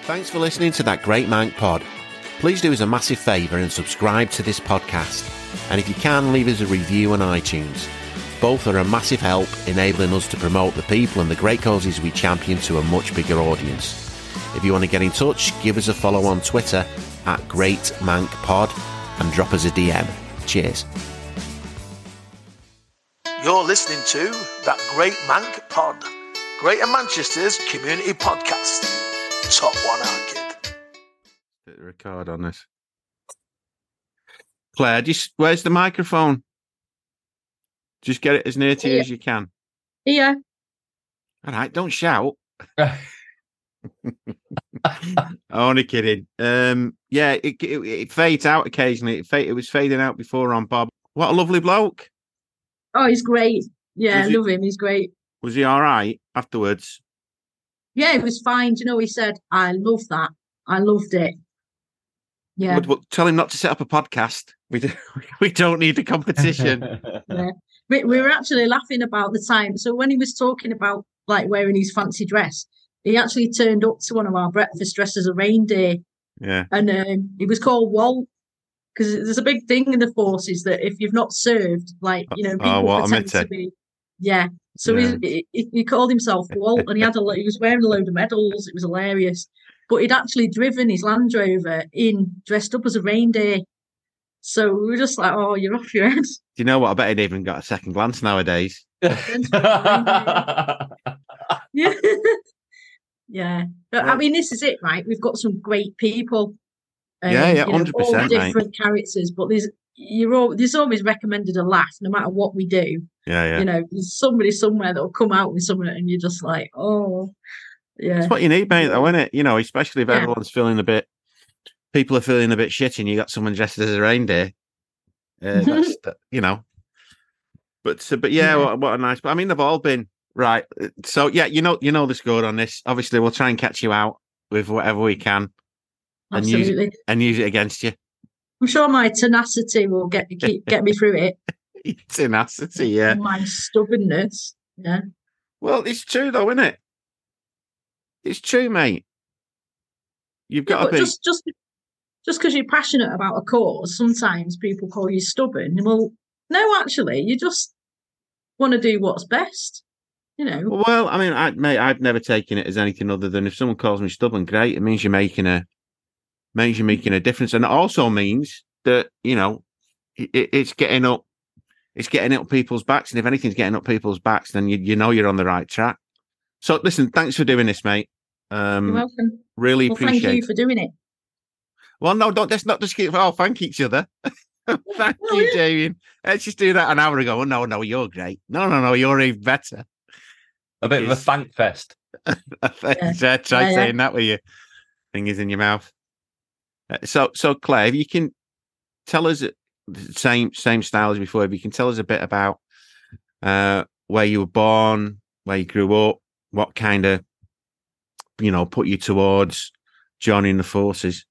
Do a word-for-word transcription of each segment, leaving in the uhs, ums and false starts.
Thanks for listening to That Great Mank Pod. Please do us a massive favour and subscribe to this podcast. And if you can, leave us a review on iTunes. Both are a massive help, enabling us to promote the people and the great causes we champion to a much bigger audience. If you want to get in touch, give us a follow on Twitter at Great Mank Pod and drop us a D M. Cheers. You're listening to That Great Mank Pod, Greater Manchester's community podcast. Top one hour kid. Hit the record on this. Claire, just where's the microphone? Just get it as near to you Yeah. as you can. Yeah. All right, don't shout. Only kidding. Um, yeah, it, it it fades out occasionally. It, fade, it was fading out before on Bob. What a lovely bloke. Oh, he's great. Yeah, I Was he- love him. He's great. Was he all right afterwards? Yeah, it was fine. Do you know, he said, I love that. I loved it. Yeah. But, but tell him not to set up a podcast. We do, we don't need a competition. Yeah. We, we were actually laughing about the time. So when he was talking about like wearing his fancy dress, he actually turned up to one of our breakfast dressed as a reindeer. Yeah. And um, he was called Walt. Because there's a big thing in the forces that if you've not served, like, you know, Oh, people what a pretend mitty. to be. Yeah. So Yeah. He, he he called himself Walt, and he had a lo- he was wearing a load of medals. It was hilarious. But he'd actually driven his Land Rover in dressed up as a reindeer. So we were just like, oh, you're off your head. Do you know what? I bet he'd even got a second glance nowadays. Yeah. Yeah. But I Well- mean, this is it, right? We've got some great people. Um, Yeah, yeah, you know, one hundred percent, all mate. different characters, but there's you're all there's always recommended a laugh, no matter what we do. Yeah, yeah. You know, there's somebody somewhere that'll come out with something, and you're just like, oh, yeah, It's what you need, mate, though, isn't it? You know, especially if Yeah. everyone's feeling a bit, people are feeling a bit shit and you got someone dressed as a reindeer. Uh, that's, that- you know. But, uh, but yeah, Yeah. What, what a nice, but I mean, they've all been, right. So, yeah, you know, you know the score on this. Obviously, we'll try and catch you out with whatever we can and use it, absolutely. and use it against you. I'm sure my tenacity will get keep, get me through it. Tenacity, yeah. And my stubbornness, yeah. Well, it's true, though, isn't it? It's true, mate. You've Yeah, got to but be. just just just because you're passionate about a cause, sometimes people call you stubborn. Well, no, actually, you just want to do what's best. You know, Well, I mean, I, mate, I've never taken it as anything other than if someone calls me stubborn, great. It means you're making a means you're making a difference, and it also means that you know it, it's getting up, it's getting up people's backs, and if anything's getting up people's backs, then you you know you're on the right track. So, listen, thanks for doing this, mate. Um, you're welcome. really Well, appreciate. thank you it. for doing it. Well, no, don't. Let's not just keep. Oh, thank each other. Thank Oh, you, yeah. Damien. Let's just do that an hour ago. Oh, no, no, you're great. No, no, no, you're even better. A bit of a Yes. thank fest. Try, try Yeah, yeah. saying that with your fingers in your mouth. Uh, So, so Claire, if you can tell us uh, the same same style as before, if you can tell us a bit about uh, where you were born, where you grew up, what kind of you know put you towards joining the forces.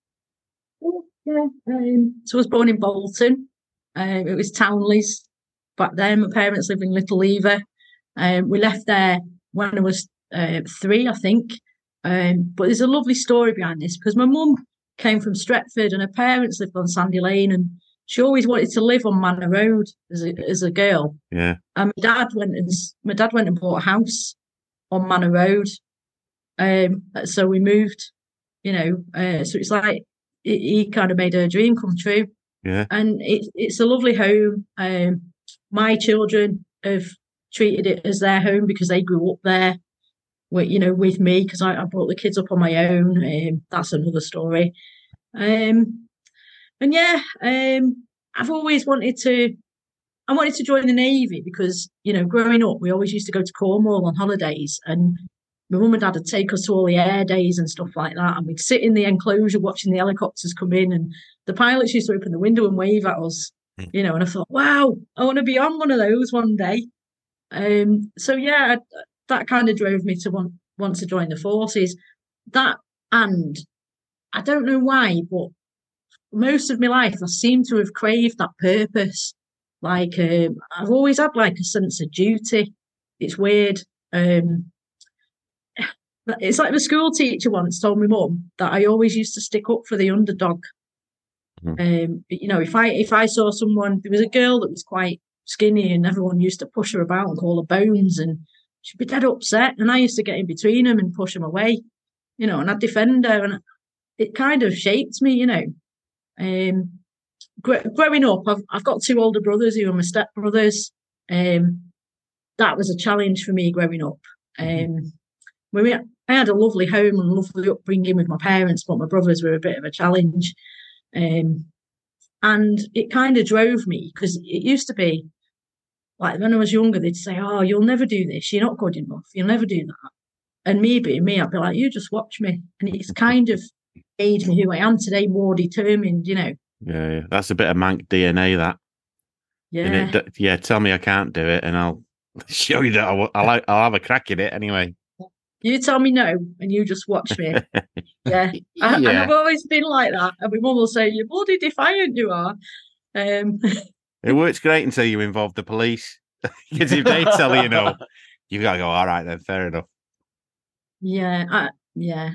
Yeah. Um, so I was born in Bolton. Um, it was Townley's back then. My parents lived in Little Lever. Um, we left there when I was uh, three, I think. Um, but there's a lovely story behind this because my mum came from Stretford and her parents lived on Sandy Lane, and she always wanted to live on Manor Road as a, as a girl. Yeah, And my dad went and s- my dad went and bought a house on Manor Road. Um, so we moved, you know. Uh, so it's like he, he kind of made her dream come true, yeah, and it's it's a lovely home. Um, my children have treated it as their home because they grew up there, with you know with me because I, I brought the kids up on my own. Um, that's another story. Um, and yeah, um, I've always wanted to. I wanted to join the Navy because, you know, growing up, we always used to go to Cornwall on holidays, and my mum and dad would take us to all the air days and stuff like that. And we'd sit in the enclosure watching the helicopters come in, and the pilots used to open the window and wave at us, Mm. you know. And I thought, wow, I want to be on one of those one day. Um, so yeah, I- that kind of drove me to want want to join the forces. That, and I don't know why, but most of my life I seem to have craved that purpose. Like um, I've always had like a sense of duty. It's weird. Um, It's like the school teacher once told my mum that I always used to stick up for the underdog. Mm. Um, you know, if I if I saw someone, there was a girl that was quite skinny, and everyone used to push her about and call her Bones, and she'd be dead upset, and I used to get in between them and push them away, you know, and I'd defend her, and it kind of shaped me, you know. Um, gr- growing up, I've I've got two older brothers who are my stepbrothers. Um, that was a challenge for me growing up. Um, when we, I had a lovely home and lovely upbringing with my parents, but my brothers were a bit of a challenge. Um, and it kind of drove me, because it used to be like when I was younger, they'd say, "Oh, you'll never do this. You're not good enough. You'll never do that." And me being me, I'd be like, "You just watch me." And it's kind of made me who I am today, more determined, you know. Yeah, yeah. That's a bit of Manc D N A, that. Yeah. It, yeah, tell me I can't do it, and I'll show you that I'll, I'll, I'll have a crack at it anyway. You tell me no, and you just watch me. Yeah. I, yeah. And I've always been like that. And my mum will say, "You're bloody defiant, you are." Um, it works great until you involve the police. Because if they tell you no, you got to go, all right, then, fair enough. Yeah. I, yeah.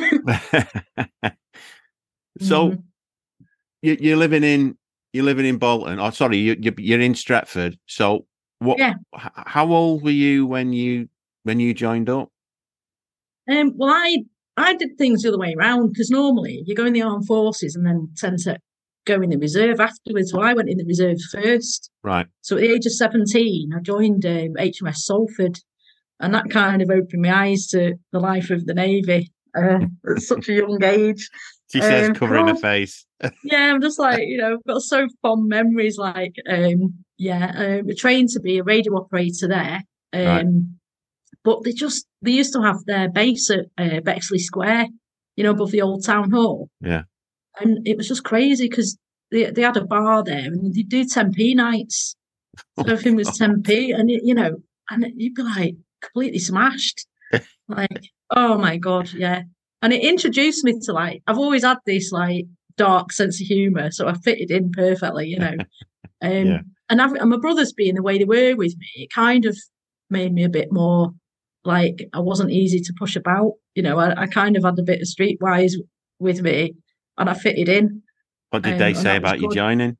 So mm. you, you're living in you're living in Bolton. Oh, sorry, you, you, you're in Stretford. So what? Yeah. How old were you when you when you joined up? Um, well, I I did things the other way around, because normally you go in the armed forces and then tend to go in the reserve afterwards. Well, I went in the reserve first. Right. So at the age of seventeen, I joined um, H M S Salford, and that kind of opened my eyes to the life of the Navy uh, at such a young age. She says, um, covering her face. Yeah, I'm just like, you know, I've got so fond memories. Like, um, yeah, um, I trained to be a radio operator there. Um, right. But they just, they used to have their base at uh, Bexley Square, you know, above the old town hall. Yeah. And it was just crazy, because they, they had a bar there, and they do ten p nights. So everything was ten p, and, it, you know, and you'd be like completely smashed. Like, oh my God, yeah. And it introduced me to, like, I've always had this, like, dark sense of humour, so I fitted in perfectly, you know. Um, yeah. and, I've, and my brothers being the way they were with me, it kind of made me a bit more, like, I wasn't easy to push about. You know, I, I kind of had a bit of streetwise with me, and I fitted in. What did um, they say about you joining?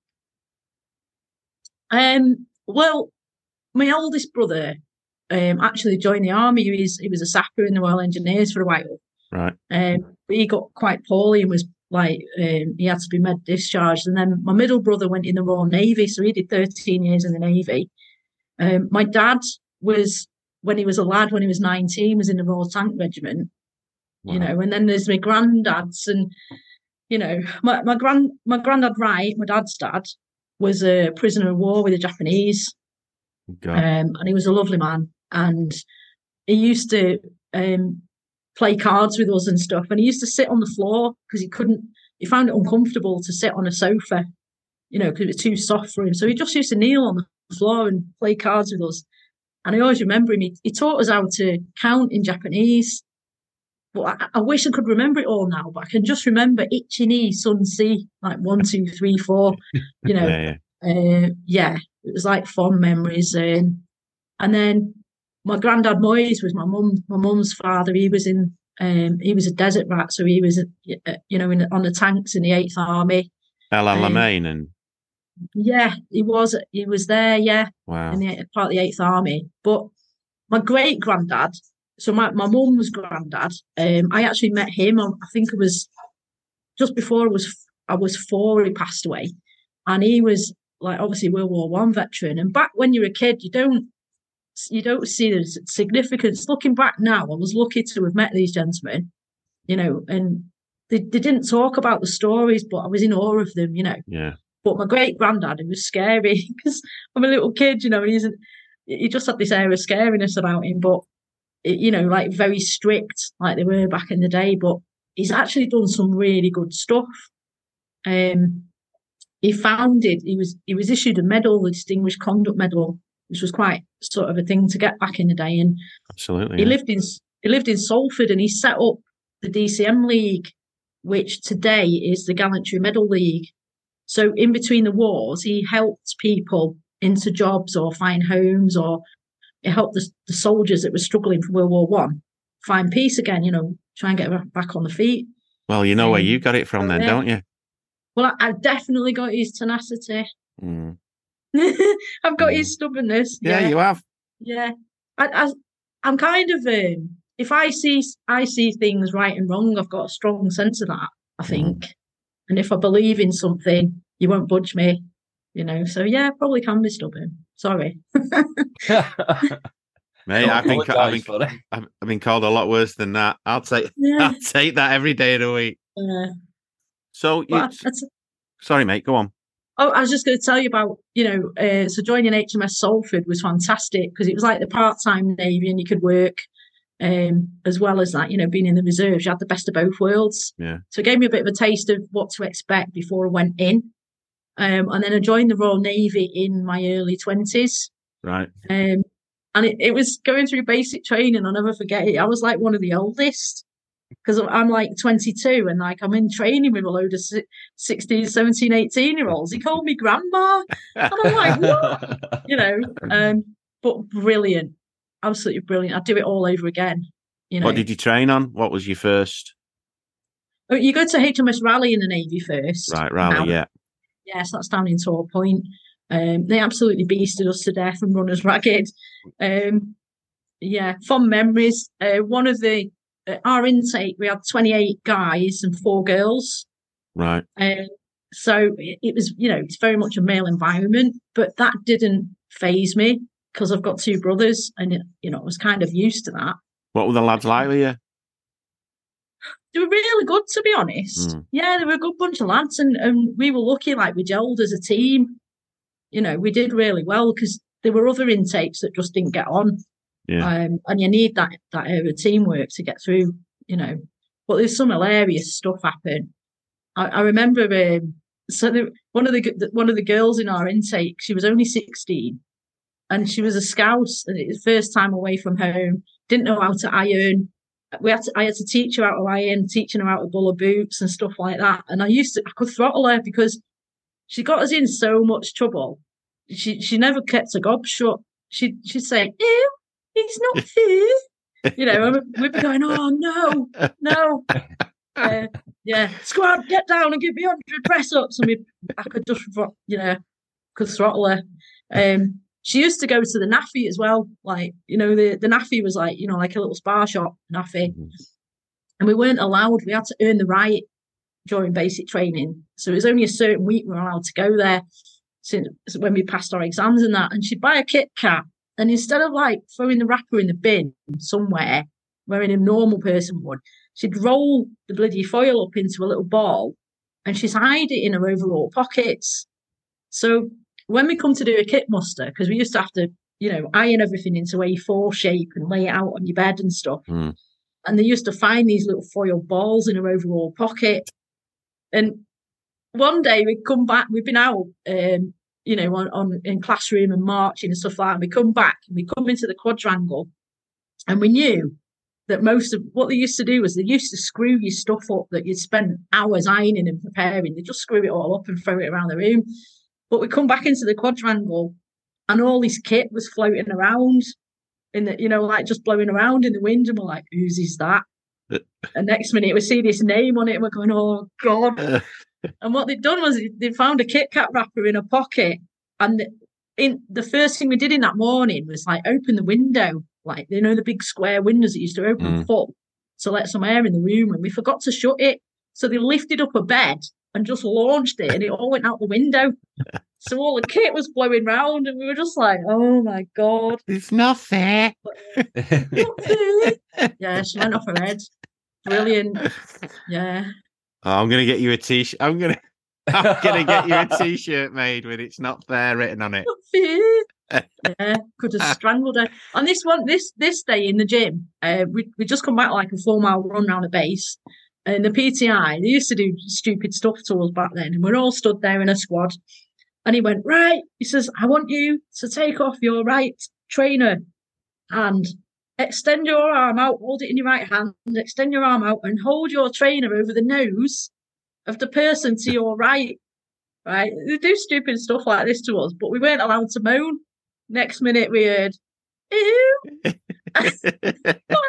Um, well, my oldest brother um, actually joined the army. He was, he was a sapper in the Royal Engineers for a while. Right. Um, but he got quite poorly and was like, um, he had to be med discharged. And then my middle brother went in the Royal Navy, so he did thirteen years in the Navy. Um, my dad was, when he was a lad, when he was nineteen, was in the Royal Tank Regiment. Wow. You know, and then there's my granddads, and you know, my my grand my granddad Wright, my dad's dad, was a prisoner of war with the Japanese, um, and he was a lovely man, and he used to um, play cards with us and stuff, and he used to sit on the floor because he couldn't, he found it uncomfortable to sit on a sofa, you know, because it was too soft for him. So he just used to kneel on the floor and play cards with us. And I always remember him, he, he taught us how to count in Japanese. But I, I wish I could remember it all now, but I can just remember Ichi-ni, Sun-si, like one, two, three, four, you know. yeah, yeah. Uh, yeah, it was like fond memories. Um, and then my granddad Moyes was my mum, my mum's father. He was in, um, he was a desert rat, so he was, uh, you know, in, on the tanks in the Eighth Army. Alain um, Lemaine and. Yeah, he was. He was there. Yeah, wow. In the part of the Eighth Army. But my great granddad, so my my mum's granddad, um, I actually met him. I think it was just before I was I was four. He passed away, and he was like obviously World War One veteran. And back when you're a kid, you don't you don't see the significance. Looking back now, I was lucky to have met these gentlemen, you know, and they they didn't talk about the stories, but I was in awe of them, you know. Yeah. But my great granddad, it was scary because I'm a little kid, you know, and he's he just had this air of scariness about him. But it, you know, like very strict, like they were back in the day. But he's actually done some really good stuff. Um, he founded, he was he was issued a medal, the Distinguished Conduct Medal, which was quite sort of a thing to get back in the day. And absolutely, he yeah. lived in he lived in Salford, and he set up the D C M League, which today is the Gallantry Medal League. So in between the wars, he helped people into jobs or find homes, or he helped the, the soldiers that were struggling for World War One find peace again, you know, try and get back on the feet. Well, you know um, where you got it from then, yeah. don't you? Well, I, I've definitely got his tenacity. Mm. I've got Mm. his stubbornness. Yeah, Yeah, you have. yeah. I, I, I'm kind of um, if I see I see things right and wrong, I've got a strong sense of that, I think. Mm. And if I believe in something, you won't budge me, you know. So yeah, probably can be stubborn. Sorry. Mate, I think I've been, I've, I've been called a lot worse than that. I'll take Yeah. I'll take that every day of the week. Yeah. So you, Well, sorry, mate, go on. Oh, I was just going to tell you about, you know, uh, so joining H M S Salford was fantastic because it was like the part-time Navy and you could work um, as well as that, you know, being in the reserves. You had the best of both worlds. Yeah. So it gave me a bit of a taste of what to expect before I went in. Um, and then I joined the Royal Navy in my early twenties. Right. Um, and it, it was going through basic training. I'll never forget it. I was like one of the oldest because I'm like twenty-two and like I'm in training with a load of sixteen, seventeen, eighteen year olds. He called me grandma. And I'm like, what? You know, um, but brilliant. Absolutely brilliant. I'd do it all over again. You know. What did you train on? What was your first? Oh, you go to H M S Raleigh in the Navy first. Right, Raleigh, yeah. Yes, that's down in Tor Point. Um, they absolutely beasted us to death and run us ragged. Um, yeah, fond memories. Uh, one of the uh, our intake, we had twenty-eight guys and four girls. Right. Um, so it, it was, you know, it's very much a male environment, but that didn't faze me because I've got two brothers, and it, you know, I was kind of used to that. What were the lads like with you? They were really good, to be honest. Mm. Yeah, they were a good bunch of lads, and, and we were lucky, like we gelled as a team. You know, we did really well because there were other intakes that just didn't get on. Yeah. Um, and you need that that area of teamwork to get through, you know. But there's some hilarious stuff happen. I, I remember um, so the, one of the one of the girls in our intake, she was only sixteen, and she was a scout, and it was first time away from home. Didn't know how to iron. We had to, I had to teach her how to iron, teaching her how to bull her boots and stuff like that. And I used to, I could throttle her because she got us in so much trouble. She she never kept her gob shut. She she'd say, "Ew, it's not fair." You know, we'd be going, "Oh no, no." Uh, yeah, squad, get down and give me hundred press ups, and we, I could just, you know, could throttle her. Um, she used to go to the Naffy as well, like, you know, the the Naffy was like, you know, like a little spar shop Naffy, mm-hmm. and we weren't allowed. We had to earn the right during basic training, so it was only a certain week we were allowed to go there. Since when we passed our exams and that, and she'd buy a Kit Kat, and instead of like throwing the wrapper in the bin somewhere where a normal person would, she'd roll the bloody foil up into a little ball and she'd hide it in her overall pockets. So when we come to do a kit muster, because we used to have to, you know, iron everything into A four shape and lay it out on your bed and stuff. Mm. And they used to find these little foil balls in her overall pocket. And one day we'd come back, we've been out, um, you know, on, on in classroom and marching and stuff like that. And we come back and we come into the quadrangle, and we knew that most of what they used to do was they used to screw your stuff up that you'd spent hours ironing and preparing. They just screw it all up and throw it around the room. But we come back into the quadrangle and all this kit was floating around in the, you know, like just blowing around in the wind. And we're like, whose is that? And next minute we see this name on it and we're going, oh God. And what they'd done was they found a Kit Kat wrapper in a pocket. And in the first thing we did in that morning was like open the window. Like, you know, the big square windows that used to open mm. full to let some air in the room, and we forgot to shut it. So they lifted up a bed and just launched it, and it all went out the window. So all the kit was blowing round, and we were just like, oh my God. It's not fair. Not fair. Yeah, she went off her head. Brilliant. Yeah. Oh, I'm going to get you a t-shirt. I'm going to I'm gonna get you a t-shirt made with "It's Not Fair" written on it. Not fair. Yeah, could have strangled her. On this one, this this day in the gym, uh, we we just come back like a four mile run round a base, and the P T I, they used to do stupid stuff to us back then, and we're all stood there in a squad. And he went, right, he says, I want you to take off your right trainer and extend your arm out, hold it in your right hand, extend your arm out and hold your trainer over the nose of the person to your right. Right? They do stupid stuff like this to us, but we weren't allowed to moan. Next minute we heard, ew.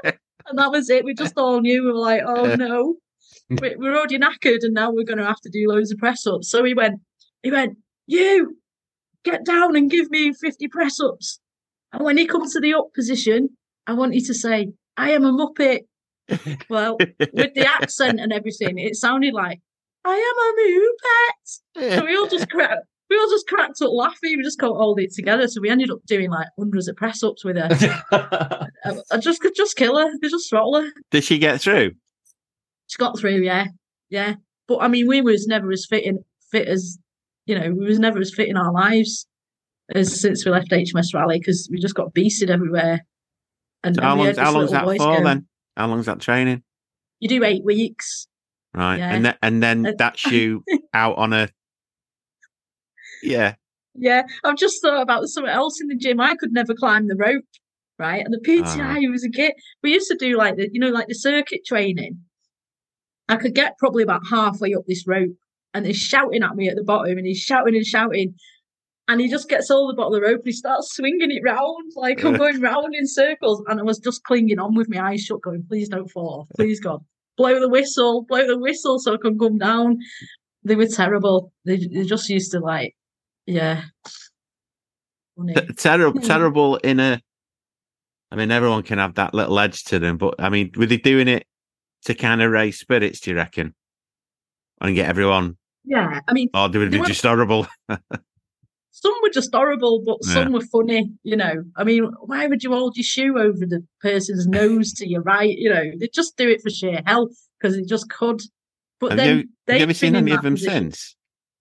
And that was it. We just all knew. We were like, oh no, we- we're already knackered, and now we're going to have to do loads of press ups. So he went, he went, you get down and give me fifty press ups. And when he comes to the up position, I want you to say, I am a muppet. Well, with the accent and everything, it sounded like, I am a muppet. So we all just cracked. We all just cracked up laughing. We just couldn't hold it together. So we ended up doing like hundreds of press ups with her. I, I just could just kill her. Could just throttle her. Did she get through? She got through, yeah, yeah. But I mean, we was never as fit in, fit as you know. We was never as fit in our lives as since we left H M S Rally because we just got beasted everywhere. And, So and how we long? had this How long's little that voice for going, then? How long's that training? You do eight weeks, Right, yeah. and then and then Uh, that's you out on a yeah. Yeah, I've just thought about something else in the gym. I could never climb the rope, right? And the P T I Oh. was a kid. We used to do like the, you know, like the circuit training. I could get probably about halfway up this rope, and he's shouting at me at the bottom, and he's shouting and shouting, and he just gets all the bottom of the rope and he starts swinging it round like I'm going round in circles, and I was just clinging on with my eyes shut, going, "Please don't fall off, please God, blow the whistle, blow the whistle, so I can come down." They were terrible. They, they just used to like. Yeah. T- terrible, terrible in a. I mean, everyone can have that little edge to them, but I mean, were they doing it to kind of raise spirits? Do you reckon, and get everyone? Yeah, I mean, or they were just horrible. Some were just horrible, but Yeah. some were funny. You know, I mean, why would you hold your shoe over the person's nose to your right? You know, they just do it for sheer hell because they just could. But Have then you, they have you ever seen any of them position. since?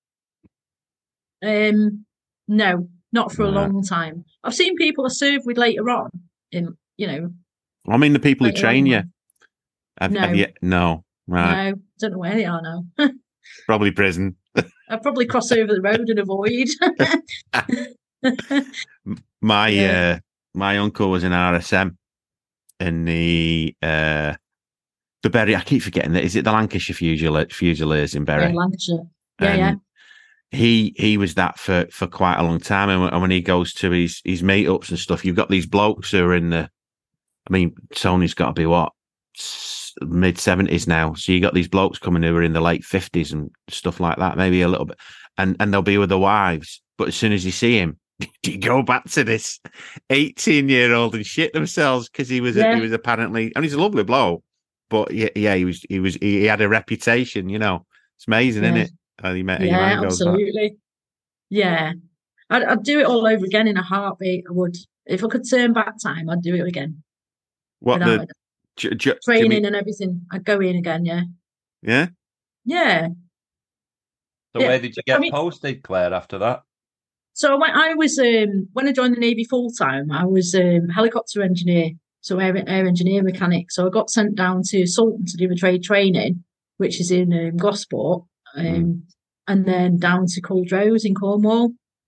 Um, no, not for a Right. long time. I've seen people I serve with later on. In you know, I mean, the people who later train on. you. Have, No. have you? No, right? No, don't know where they are now. Probably prison. I'd probably cross over the road and avoid. My Yeah. uh, my uncle was in R S M in the uh, the Bury. I keep forgetting that. Is it the Lancashire Fusiliers, Fusiliers in Bury? Yeah, Lancashire. Yeah, And yeah. He he was that for, for quite a long time, and when, and when he goes to his his meetups and stuff, you've got these blokes who are in the. I mean, Tony's got to be what mid seventies now, so you got these blokes coming who are in the late fifties and stuff like that, maybe a little bit, and and they'll be with their wives. But as soon as you see him, you go back to this eighteen year old and shit themselves because he was Yeah. he was apparently, and he's a lovely bloke, but yeah, yeah he was he was he had a reputation, you know. It's amazing, Yeah. isn't it? How you met, how your Yeah, man goes back. absolutely. Yeah. I'd, I'd do it all over again in a heartbeat. I would. If I could turn back time, I'd do it again. What Without the it. J- J- Training Jimmy, and everything. I'd go in again, yeah. yeah? Yeah. So Yeah, where did you get I mean- posted, Claire, after that? So I went, I was um, when I joined the Navy full time, I was um, helicopter engineer, so air, air engineer mechanic. So I got sent down to Sultan to do a trade training, which is in um, Gosport, um, Mm. and then down to Culdrose in Cornwall.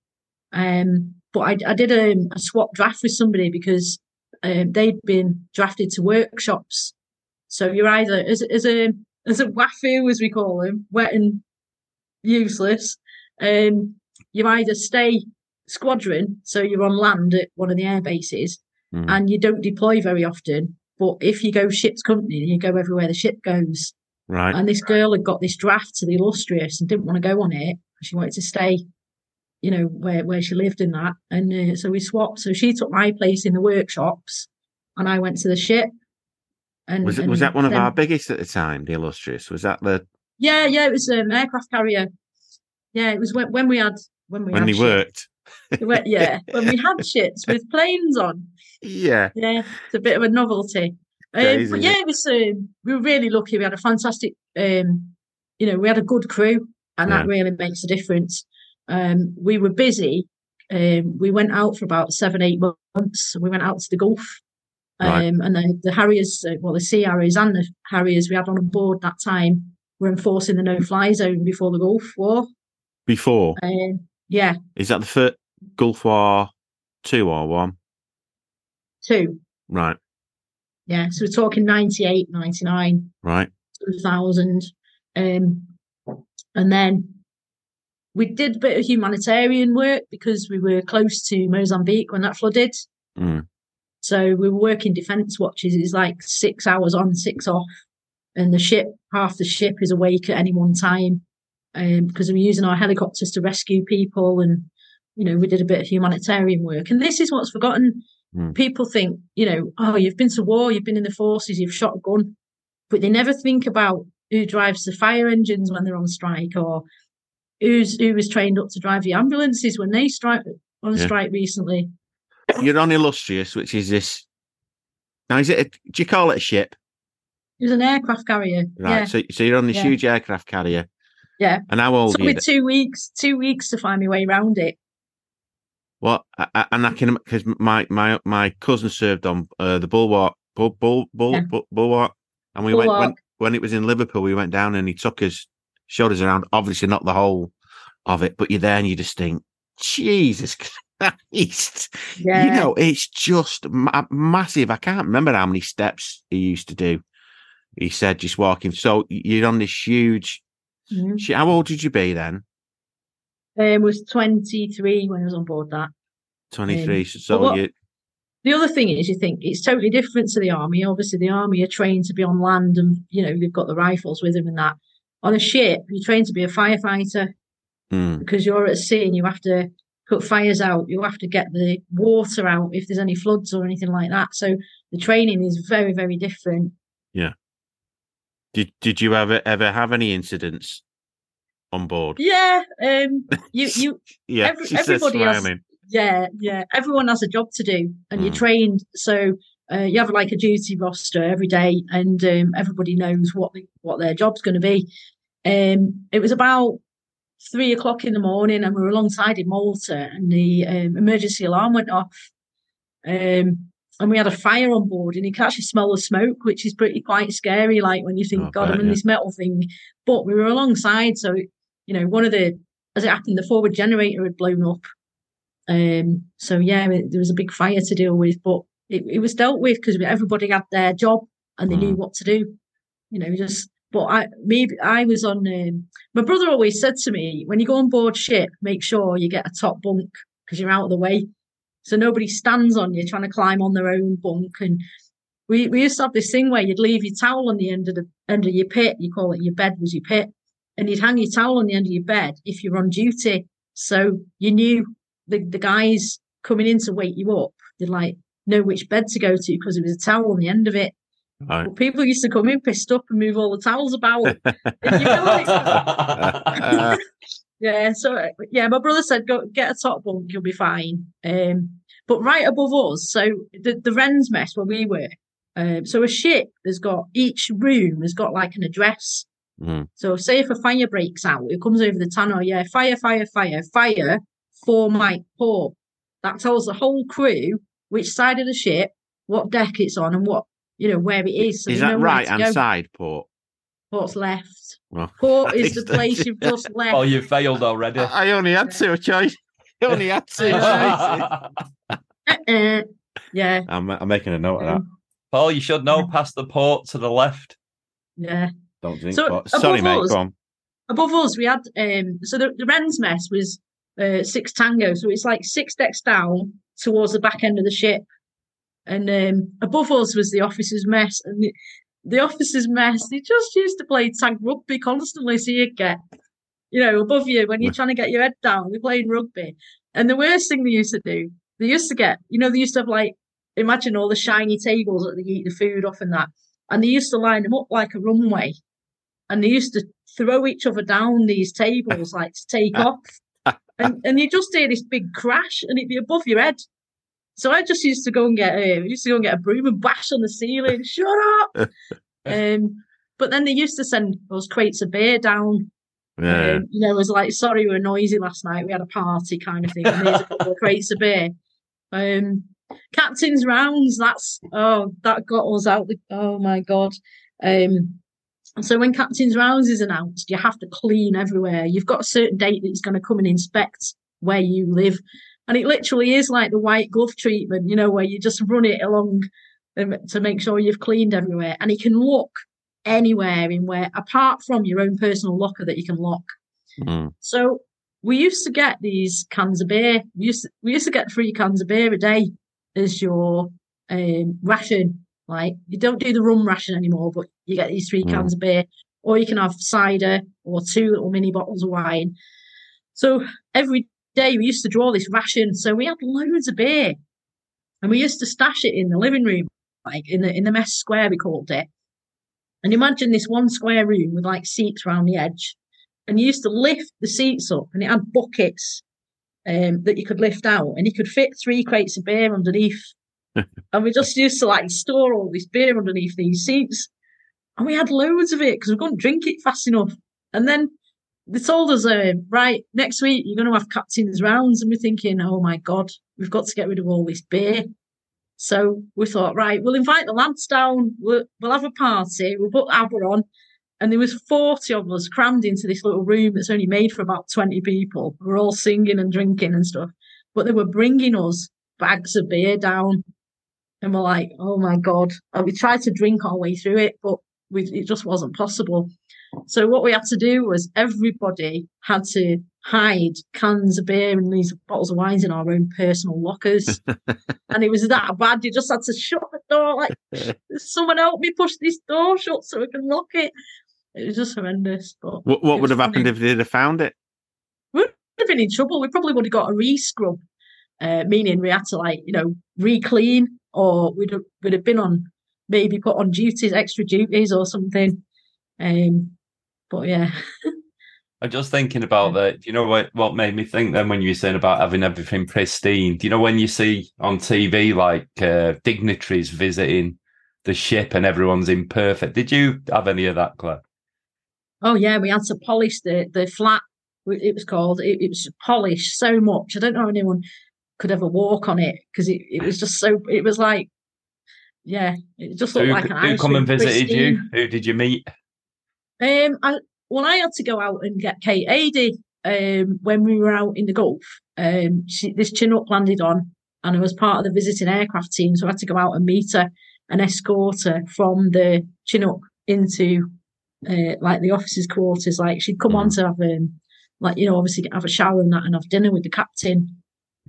Um, but I, I did a, a swap draft with somebody because um, they'd been drafted to workshops. So you're either as as a as a wafu, as we call them, wet and useless. Um, you either stay squadron, so you're on land at one of the air bases, Mm. and you don't deploy very often. But if you go ship's company, you go everywhere the ship goes. Right. And this girl had got this draft to the Illustrious and didn't want to go on it. She wanted to stay, you know, where, where she lived and that. And uh, so we swapped. So she took my place in the workshops, and I went to the ship. And Was it and was that one of then- our biggest at the time, the Illustrious? Was that the Yeah, yeah, it was an aircraft carrier. Yeah, it was when, when we had when we when had they ships. worked? When- yeah, when we had ships with planes on. Yeah. Yeah, it's a bit of a novelty. Um, Crazy, but isn't yeah, it was. Um, we were really lucky. We had a fantastic. Um, you know, we had a good crew, and that Yeah. really makes a difference. Um, we were busy. Um, we went out for about seven, eight months. We went out to the Gulf, um, Right. and the, the Harriers, uh, well, the Sea Harriers and the Harriers we had on board that time were enforcing the no-fly zone before the Gulf War. Before Um, yeah, is that the first Gulf War two or one? two. Right. Yeah, so we're talking ninety-eight, ninety-nine. Right. two thousand. Um, and then we did a bit of humanitarian work because we were close to Mozambique when that flooded. Mm. So we were working defence watches. It's like six hours on, six off. And the ship, half the ship is awake at any one time um, because we're using our helicopters to rescue people. And, you know, we did a bit of humanitarian work. And this is what's forgotten. Mm. People think, you know, oh, you've been to war, you've been in the forces, you've shot a gun. But they never think about who drives the fire engines when they're on strike, or who's who was trained up to drive the ambulances when they strike on yeah. strike recently. You're on Illustrious, which is this. Now, is it? A, do you call it a ship? It was an aircraft carrier. Right. Yeah. So, so you're on this yeah. huge aircraft carrier. Yeah. And how old it took are you? me two weeks. Two weeks to find my way around it. What? I, I, and I can because my my my cousin served on uh, the Bulwark, Bull Bull Bull yeah. Bull, Bulwark, and we Bulwark. went when when it was in Liverpool. We went down and he took us, showed us around. Obviously, not the whole of it, but you're there and you just think, Jesus Christ, yeah. you know, it's just ma- massive. I can't remember how many steps he used to do. He said just walking. So you're on this huge. Mm-hmm. How old did you be then? I um, was twenty-three when I was on board that. twenty-three. Um, so what, you. The other thing is, you think it's totally different to the army. Obviously, the army are trained to be on land, and you know they've got the rifles with them and that. On a ship, you're trained to be a firefighter mm. because you're at sea and you have to put fires out. You have to get the water out if there's any floods or anything like that. So the training is very, very different. Yeah. Did Did you ever ever have any incidents on board? Yeah. Um. You You. yeah. Every, everybody has. Yeah. Yeah. Everyone has a job to do, and mm. you're trained. So uh, you have like a duty roster every day, and um, everybody knows what the, what their job's going to be. Um. It was about three o'clock in the morning, and we were alongside in Malta, and the um, emergency alarm went off. Um. And we had a fire on board, and you can actually smell the smoke, which is pretty quite scary. Like when you think, oh, God, bet, I'm in yeah. this metal thing. But we were alongside, so you know, one of the, as it happened, the forward generator had blown up. Um, so yeah, it, there was a big fire to deal with, but it, it was dealt with because everybody had their job and they mm. knew what to do. You know, just. But I, maybe I was on. Um, my brother always said to me, when you go on board ship, make sure you get a top bunk because you're out of the way. So nobody stands on you trying to climb on their own bunk. And we, we used to have this thing where you'd leave your towel on the end of the end of your pit. You call it your bed was your pit. And you'd hang your towel on the end of your bed if you're on duty. So you knew the, the guys coming in to wake you up, they'd like know which bed to go to because there was a towel on the end of it. Right. But people used to come in pissed up and move all the towels about. Yeah, so yeah, my brother said, "Go get a top bunk, you'll be fine." Um, but right above us, so the the Wren's mess where we were. Um, so a ship has got each room has got like an address. Mm. So say if a fire breaks out, it comes over the tannoy. Yeah, fire, fire, fire, fire. Four Mike Port. That tells the whole crew which side of the ship, what deck it's on, and what you know where it is. So is that right hand side port? Port's left. Well, Port is the place you've just left. Oh, you failed already. I, I only had two a choice. I only had two choices. uh-uh. Yeah. I'm, I'm making a note of that. Paul, you should know past the port to the left. Yeah. Don't think so Sorry, mate, us, go on. Above us, we had, um, so the, the Wren's mess was uh, six tango. So it's like six decks down towards the back end of the ship. And um, above us was the officers' mess. And the, The officers' mess, they just used to play tag rugby constantly. So you'd get, you know, above you when you're trying to get your head down, they're playing rugby. And the worst thing they used to do, they used to get, you know, they used to have like, imagine all the shiny tables that they eat the food off and that. And they used to line them up like a runway. And they used to throw each other down these tables like to take off. And and you just hear this big crash and it'd be above your head. So I just used to go and get a, used to go and get a broom and bash on the ceiling. Shut up! um, but then they used to send those crates of beer down. Yeah. Um, you know, it was like, sorry, we were noisy last night. We had a party kind of thing. And here's a couple of crates of beer. Um, captain's rounds. That's oh, that got us out. The, oh my god. Um, so when captain's rounds is announced, you have to clean everywhere. You've got a certain date that he's going to come and inspect where you live. And it literally is like the white glove treatment, you know, where you just run it along um, to make sure you've cleaned everywhere. And it can look anywhere in where, apart from your own personal locker that you can lock. Mm. So we used to get these cans of beer. We used to, we used to get three cans of beer a day as your um, ration. Like you don't do the rum ration anymore, but you get these three Mm. cans of beer, or you can have cider or two little mini bottles of wine. So every day we used to draw this ration. So we had loads of beer, and we used to stash it in the living room, like in the in the mess square we called it. And imagine this one square room with like seats around the edge, and you used to lift the seats up, and it had buckets um, that you could lift out, and you could fit three crates of beer underneath. And we just used to like store all this beer underneath these seats, and we had loads of it because we couldn't drink it fast enough. And then they told us, uh, right, next week you're going to have captain's rounds, and we're thinking, oh my god, we've got to get rid of all this beer. So we thought, right, we'll invite the lads down, we'll, we'll have a party, we'll put ABBA on. And there was forty of us crammed into this little room that's only made for about twenty people. We're all singing and drinking and stuff. But they were bringing us bags of beer down. And we're like, oh my God. And we tried to drink our way through it, but we, it just wasn't possible. So what we had to do was everybody had to hide cans of beer and these bottles of wines in our own personal lockers. And it was that bad. You just had to shut the door, like, someone help me push this door shut so we can lock it. It was just horrendous. But What, what would have funny. happened if they'd have found it? We would have been in trouble. We probably would have got a re-scrub, uh, meaning we had to, like, you know, re-clean, or we'd have, we'd have been on, maybe put on duties, extra duties or something. Um, but yeah. I'm just thinking about that. Do you know what, what made me think then when you were saying about having everything pristine? Do you know when you see on T V like uh, dignitaries visiting the ship and everyone's imperfect? Did you have any of that, Claire? Oh yeah, we had to polish the the flat. It was called. It, it was polished so much. I don't know if anyone could ever walk on it because it, it was just so. It was like, yeah, it just looked who, like an Who ice come and visited pristine. you? Who did you meet? Um, I well, I had to go out and get Kate Adie um when we were out in the Gulf. Um, she, this Chinook landed on, and I was part of the visiting aircraft team, so I had to go out and meet her and escort her from the Chinook into. Uh, like the officers' quarters, like she'd come mm. on to have, um, like, you know, obviously have a shower and that, and have dinner with the captain.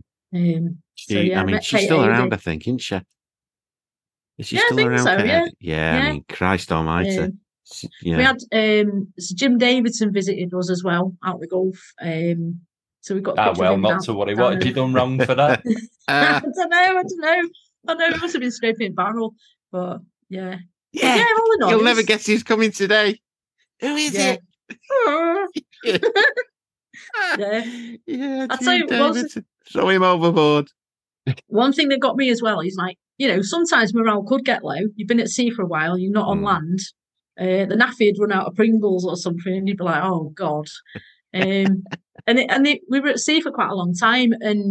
Um, she, so yeah, I mean, she's Kate still Adie. around, I think, isn't she? Is she yeah, still I think around? so, yeah. yeah. yeah, I mean, Christ Almighty. Um, she, yeah. We had um, so Jim Davidson visited us as well out the Gulf. Um, so we got. Ah, well, not down, to worry. What had you done wrong for that? I don't know. I don't know. I know it must have been scraping barrel, but yeah. Yeah, yeah all in all, you'll was... never guess who's coming today. Who is yeah. it? yeah, yeah. I'd say Davidson. Throw him overboard. One thing that got me as well is, like, you know, sometimes morale could get low. You've been at sea for a while, you're not on mm. land. Uh, the naffy had run out of Pringles or something, and you'd be like, "Oh God!" Um, and it, and it, we were at sea for quite a long time, and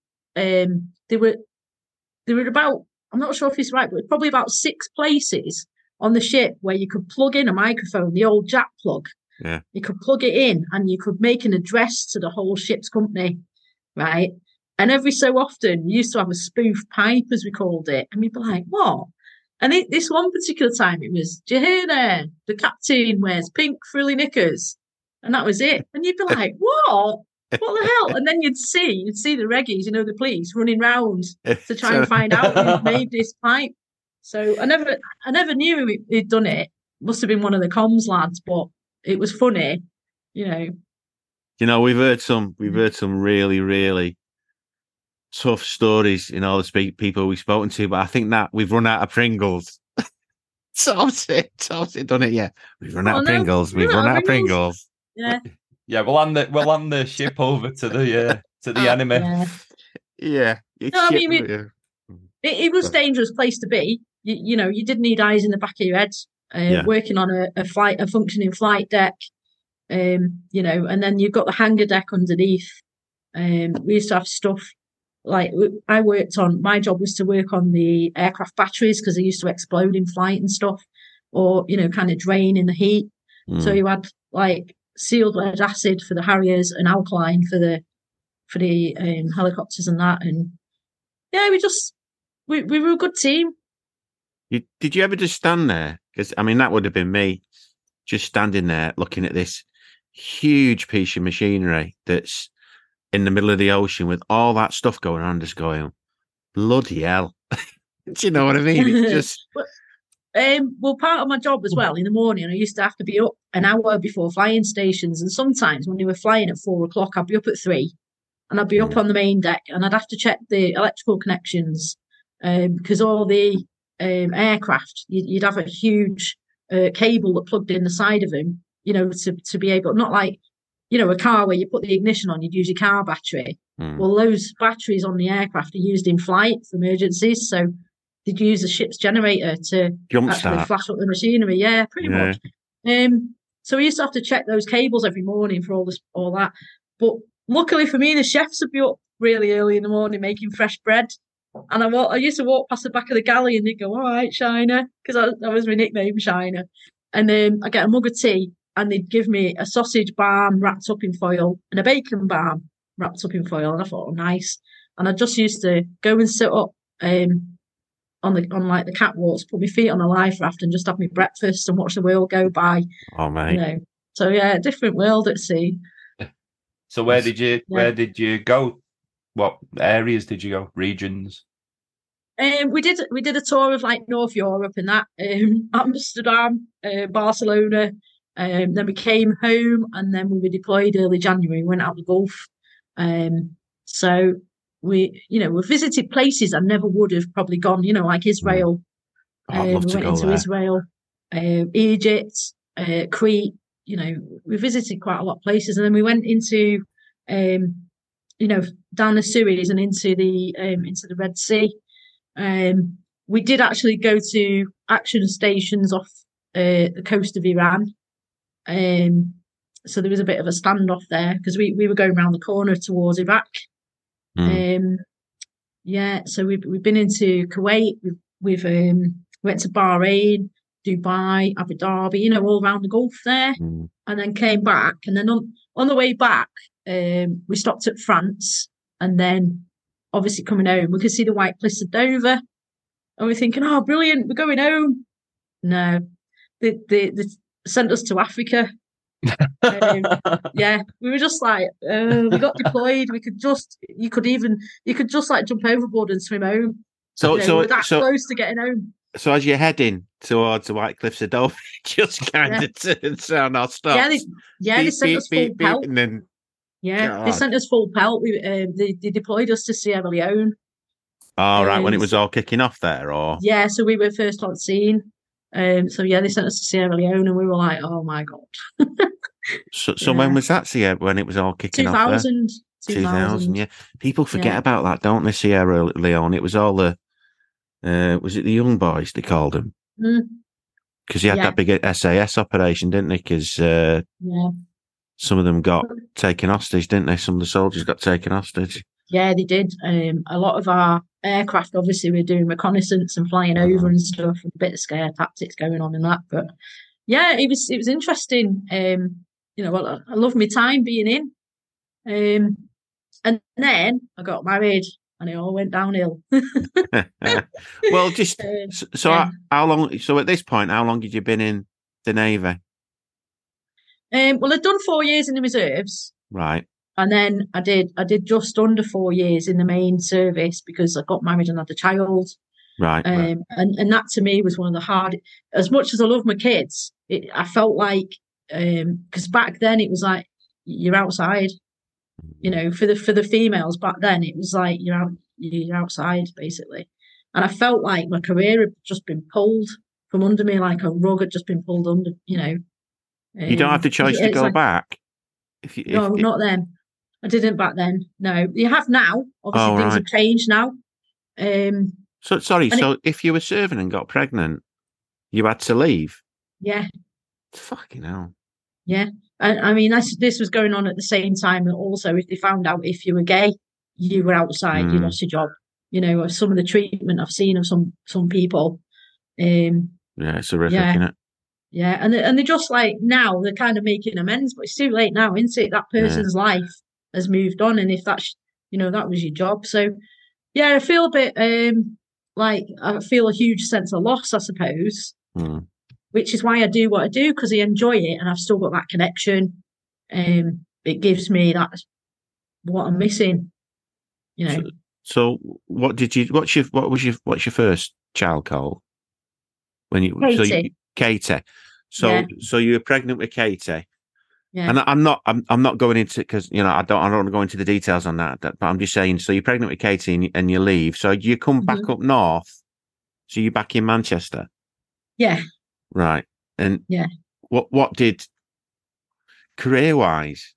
um, there were there were about, I'm not sure if it's right, but probably about six places on the ship where you could plug in a microphone, the old jack plug. Yeah. You could plug it in and you could make an address to the whole ship's company, right? And every so often, you used to have a spoof pipe, as we called it, and we'd be like, what? And it, this one particular time, it was, do you hear there? The captain wears pink frilly knickers. And that was it. And you'd be like, what? What the hell? And then you'd see, you'd see the reggies, you know, the police running round to try and find out who made this pipe. So I never, I never knew he'd done it. Must have been one of the comms lads, but it was funny, you know. You know, we've heard some, we've heard some really, really tough stories in all the speak people we've spoken to, but I think that we've run out of Pringles. Tom's it, Tom's it, done it. Yeah, we've run oh, out of no, Pringles. We've run out of Pringles. Yeah, yeah. We'll hand the we'll hand the ship over to the uh, to the uh, enemy. Yeah, yeah. No, I mean, it, it, it was a dangerous place to be. You, you know, you did need eyes in the back of your head, uh, yeah. working on a, a flight, a functioning flight deck. Um, you know, and then you've got the hangar deck underneath. Um, we used to have stuff like I worked on. My job was to work on the aircraft batteries because they used to explode in flight and stuff, or you know, kind of drain in the heat. Mm. So you had like sealed lead acid for the Harriers and alkaline for the for the um, helicopters and that. And yeah, we just we we were a good team. You, did you ever just stand there? Because I mean, that would have been me, just standing there looking at this huge piece of machinery that's in the middle of the ocean with all that stuff going on, just going, bloody hell. Do you know what I mean? It's just. But, um, well, part of my job as well in the morning, I used to have to be up an hour before flying stations, and sometimes when they were flying at four o'clock, I'd be up at three, and I'd be Yeah. up on the main deck, and I'd have to check the electrical connections um, because all the um, aircraft, you, you'd have a huge uh, cable that plugged in the side of them, you know, to to be able, not like, you know, a car where you put the ignition on, you'd use your car battery. Mm. Well, those batteries on the aircraft are used in flight for emergencies, so they'd use the ship's generator to Jump actually start. flash up the machinery. Yeah, pretty Yeah. much. Um, so we used to have to check those cables every morning for all this, all that. But luckily for me, the chefs would be up really early in the morning making fresh bread. And I, wa- I used to walk past the back of the galley and they'd go, "All right, Shiner," because that was my nickname, Shiner. And then I get a mug of tea and they'd give me a sausage barm wrapped up in foil and a bacon barm wrapped up in foil. And I thought, oh, nice. And I just used to go and sit up um, on the on like the catwalks, put my feet on a life raft and just have my breakfast and watch the world go by. Oh, mate. You know. So yeah, different world at sea. So where did you Yeah. where did you go? What areas did you go? Regions? Um, we did we did a tour of like North Europe and that, um, Amsterdam, uh, Barcelona. Um, then we came home and then we were deployed early January. We went out the Gulf. Um, so we, you know, we visited places I never would have probably gone. You know, like Israel. Oh, I'd Um, love we to went go into there. Israel, uh, Egypt, uh, Crete. You know, we visited quite a lot of places, and then we went into, um, you know, down the Suez and into the um, into the Red Sea. Um, we did actually go to action stations off uh, the coast of Iran. Um, so there was a bit of a standoff there because we, we were going around the corner towards Iraq. Mm. Um, yeah, so we've we've been into Kuwait. We've we've um, went to Bahrain, Dubai, Abu Dhabi. You know, all around the Gulf there, Mm. and then came back. And then on on the way back, um, we stopped at France, and then obviously coming home, we could see the White Cliffs of Dover, and we're thinking, "Oh, brilliant! We're going home." No, they they, they sent us to Africa. um, yeah, we were just like, uh, we got deployed. We could just, you could even, you could just like jump overboard and swim home. So, You know, we so, were that so, close to getting home. so, as you're heading towards the White Cliffs of Dover, just kind Yeah. of turns around our stops. Yeah, they, yeah, they Beep, sent beep, us full beep, beep, pelt. and then Yeah, they God. sent us full pelt. We, um, they, they deployed us to Sierra Leone. all right, when it Um, was all kicking off there, or Yeah, so we were first on scene. Um, so yeah, they sent us to Sierra Leone, and we were like, "Oh my god!" so, so yeah. when was that? Sierra, when it was all kicking two off there? thousand, two thousand, yeah. People forget Yeah. about that, don't they? Sierra Leone. It was all the, uh, was it the young boys they called them? Mm, Because he had Yeah. that big S A S operation, didn't they? Because uh, yeah, some of them got taken hostage, didn't they? Some of the soldiers got taken hostage. yeah, they did. Um, a lot of our aircraft, obviously, were doing reconnaissance and flying Mhm. over and stuff. A bit of scare tactics going on in that, but yeah, it was it was interesting. Um, you know, I, I love my time being in. Um, and then I got married, and it all went downhill. Well, just Uh, so, so yeah. how, how long? So at this point, how long had you been in the Navy? Um, well, I'd done four years in the reserves. Right. And then I did I did just under four years in the main service because I got married and had a child. Right. Um, right. and, and that to me was one of the hard, as much as I love my kids, it, I felt like, because back then it was like, you're outside, you know, for the for the females back then, it was like, you're out, you're outside basically. And I felt like my career had just been pulled from under me, like a rug had just been pulled under, you know. You don't have the Um, choice to it's go like- back. If you, No, if, not then. I didn't back then. No, you have now. Obviously, Oh, things right. have changed now. Um, So sorry. And it- So if you were serving and got pregnant, you had to leave. yeah, Fucking hell. yeah. And I mean, this this was going on at the same time. And also, if they found out if you were gay, you were outside. You Mm. lost your job. You know, some of the treatment I've seen of some some people. Um, Yeah, it's horrific, Yeah. isn't it? yeah, and they, and they're just like now they're kind of making amends, but it's too late now, isn't it? That person's life has moved on, and if that's you know that was your job, so yeah, I feel a bit um like I feel a huge sense of loss, I suppose. Mm. Which is why I do what I do, because I enjoy it and I've still got that connection. Um, it gives me that what I'm missing, you know. So, So what did you? What's your? What was your? What's your first child called? When you? Katie. So you, Katie. So Yeah. so you were pregnant with Katie. Yeah. And I'm not, I'm, I'm not going into because you know I don't, I don't want to go into the details on that. But I'm just saying. So you're pregnant with Katie and you, and you leave. So you come back Mhm. up north. So you're back in Manchester, Yeah. right? And Yeah. what, what did career wise?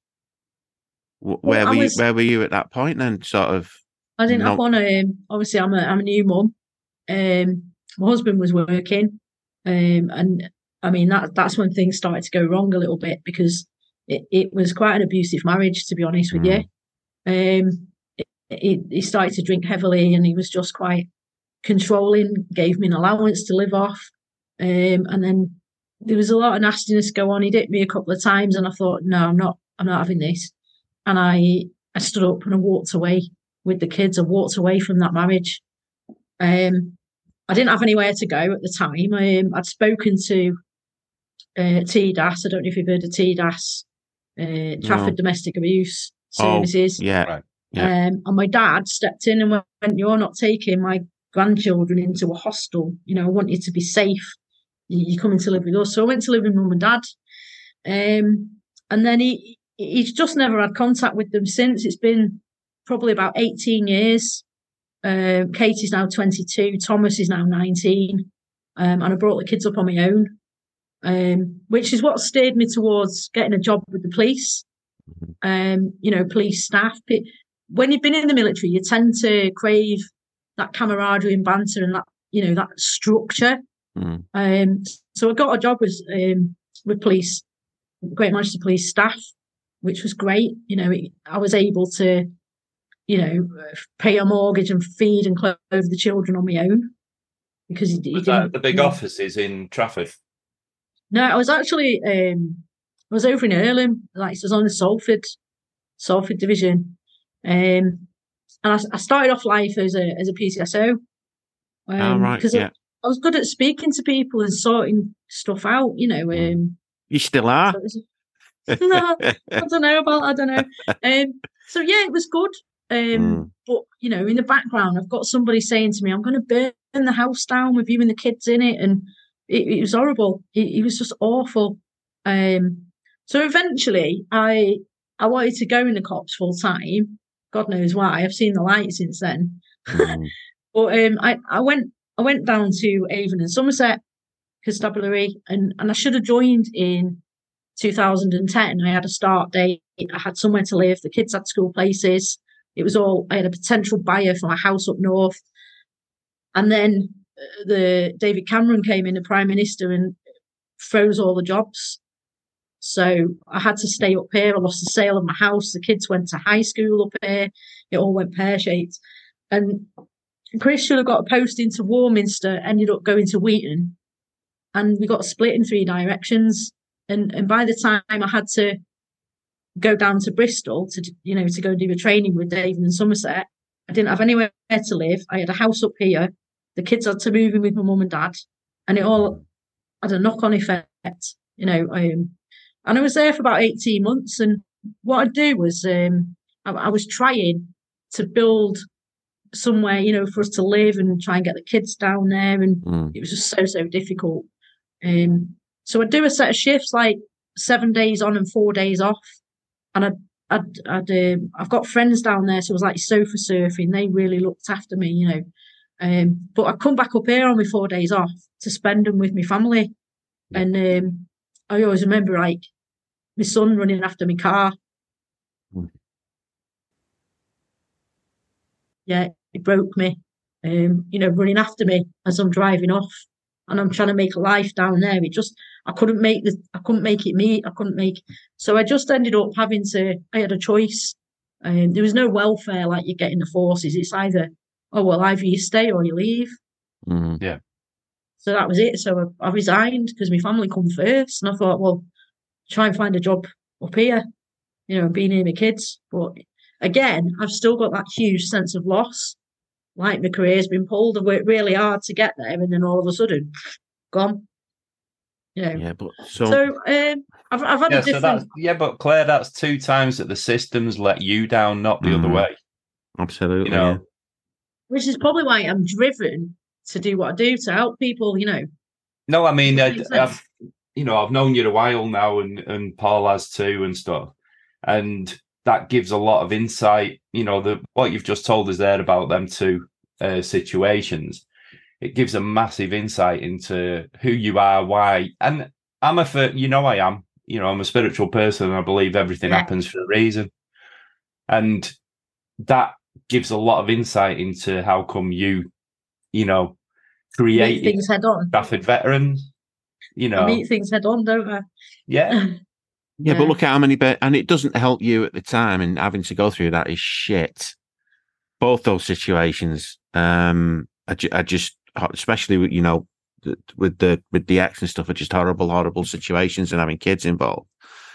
Where Well, I were you? was- Where were you at that point? Then sort of. I didn't No- have one. Um, obviously, I'm a I'm a new mum. Um, my husband was working, um, and I mean that that's when things started to go wrong a little bit because it, it was quite an abusive marriage, to be honest with you. Um, it, it, he started to drink heavily, and he was just quite controlling. Gave me an allowance to live off, um, and then there was a lot of nastiness go on. He hit me a couple of times, and I thought, no, I'm not, I'm not having this. And I I stood up and I walked away with the kids. I walked away from that marriage. Um, I didn't have anywhere to go at the time. I, um, I'd spoken to uh, T D A S. I don't know if you've heard of T D A S, uh, Trafford No. Domestic Abuse Oh, Services. yeah. Right. Yeah. Um, and my dad stepped in and went, "You're not taking my grandchildren into a hostel. You know, I want you to be safe. You- You're coming to live with us." So I went to live with mum and dad. Um, and then he he's just never had contact with them since. It's been probably about eighteen years. Um, Katie's now twenty-two. Thomas is now nineteen. Um, and I brought the kids up on my own, um, which is what steered me towards getting a job with the police. Um, you know, police staff. When you've been in the military, you tend to crave that camaraderie and banter and that, you know, that structure. Mm. Um, so I got a job with um, with police, Great Manchester Police staff, which was great. You know, it, I was able to, you know, pay a mortgage and feed and clothe the children on my own because he, he Was didn't. that the big you know. offices in Trafford? No, I was actually um, I was over in Earlham, like I was on the Salford Salford division, um, and I, I started off life as a as a P C S O. Um, Oh, right, because yeah. I, I was good at speaking to people and sorting stuff out. You know, um, You still are. so it was- no, I don't know about I don't know. Um, so yeah, it was good. Um, Mm. but you know, in the background, I've got somebody saying to me, "I'm going to burn the house down with you and the kids in it," and it, it was horrible. It, it was just awful. Um, so eventually, I I wanted to go in the cops full time. God knows why. I've seen the light since then. Mm. But um, I I went I went down to Avon and Somerset Constabulary, and and I should have joined in two thousand ten. I had a start date. I had somewhere to live. The kids had school places. It was all. I had a potential buyer for my house up north, and then uh, the David Cameron came in, the Prime Minister, and froze all the jobs. So I had to stay up here. I lost the sale of my house. The kids went to high school up here. It all went pear shaped, and Chris should have got a post into Warminster. Ended up going to Wheaton, and we got split in three directions. And and by the time I had to go down to Bristol to you know to go do a training with David in Somerset, I didn't have anywhere to live. I had a house up here. The kids had to move in with my mum and dad, and it all had a knock-on effect. You know, um, and I was there for about eighteen months. And what I'd do was um, I, I was trying to build somewhere, you know, for us to live and try and get the kids down there, and Mm. it was just so so difficult. Um, so I'd do a set of shifts like seven days on and four days off, and I'd, I'd, I'd um, I've got friends down there, so it was like sofa surfing. They really looked after me, you know. Um, but I'd come back up here on my four days off to spend them with my family, and um, I always remember like my son running after my car. Mm. Yeah, it broke me. Um, you know, running after me as I'm driving off, and I'm trying to make a life down there. It just, I couldn't make the, I couldn't make it meet. I couldn't make. So I just ended up having to. I had a choice. Um, there was no welfare like you get in the forces. It's either, oh well, either you stay or you leave. Mm. Yeah. So that was it. So I, I resigned because my family come first, and I thought, well, try and find a job up here, you know, being near my kids. But again, I've still got that huge sense of loss. Like my career's been pulled. I've worked really hard to get there, and then all of a sudden, gone. You know. Yeah, but so, So um, I've I've had Yeah, a so different. that's yeah, but Claire, that's two times that the system's let you down, not the other Mhm. way. absolutely, You know, yeah. which is probably why I'm driven to do what I do to help people. You know. No, I mean, I, Makes I've sense. you know, I've known you a while now, and and Paul has too, and stuff, and that gives a lot of insight. You know, the what you've just told us there about them two uh, situations, it gives a massive insight into who you are, why. And I'm a, fir- you know, I am. You know, I'm a spiritual person, and I believe everything Yeah. happens for a reason, and that gives a lot of insight into how come you, you know, Meet created things head on. Trafford Veterans. You I know, meet things head on, don't I? yeah. Yeah, but look at how many, be- and it doesn't help you at the time, and having to go through that is shit. Both those situations, um, I, ju- I just, especially with, you know, the, with the with the ex and stuff, are just horrible, horrible situations, and having kids involved.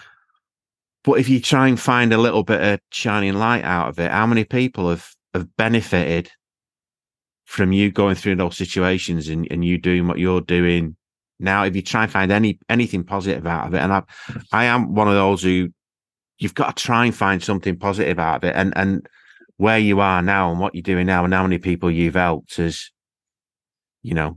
But if you try and find a little bit of shining light out of it, how many people have have benefited from you going through those situations and, and you doing what you're doing now? If you try and find any anything positive out of it, and I, I am one of those who you've got to try and find something positive out of it, and and where you are now and what you're doing now and how many people you've helped is, you know,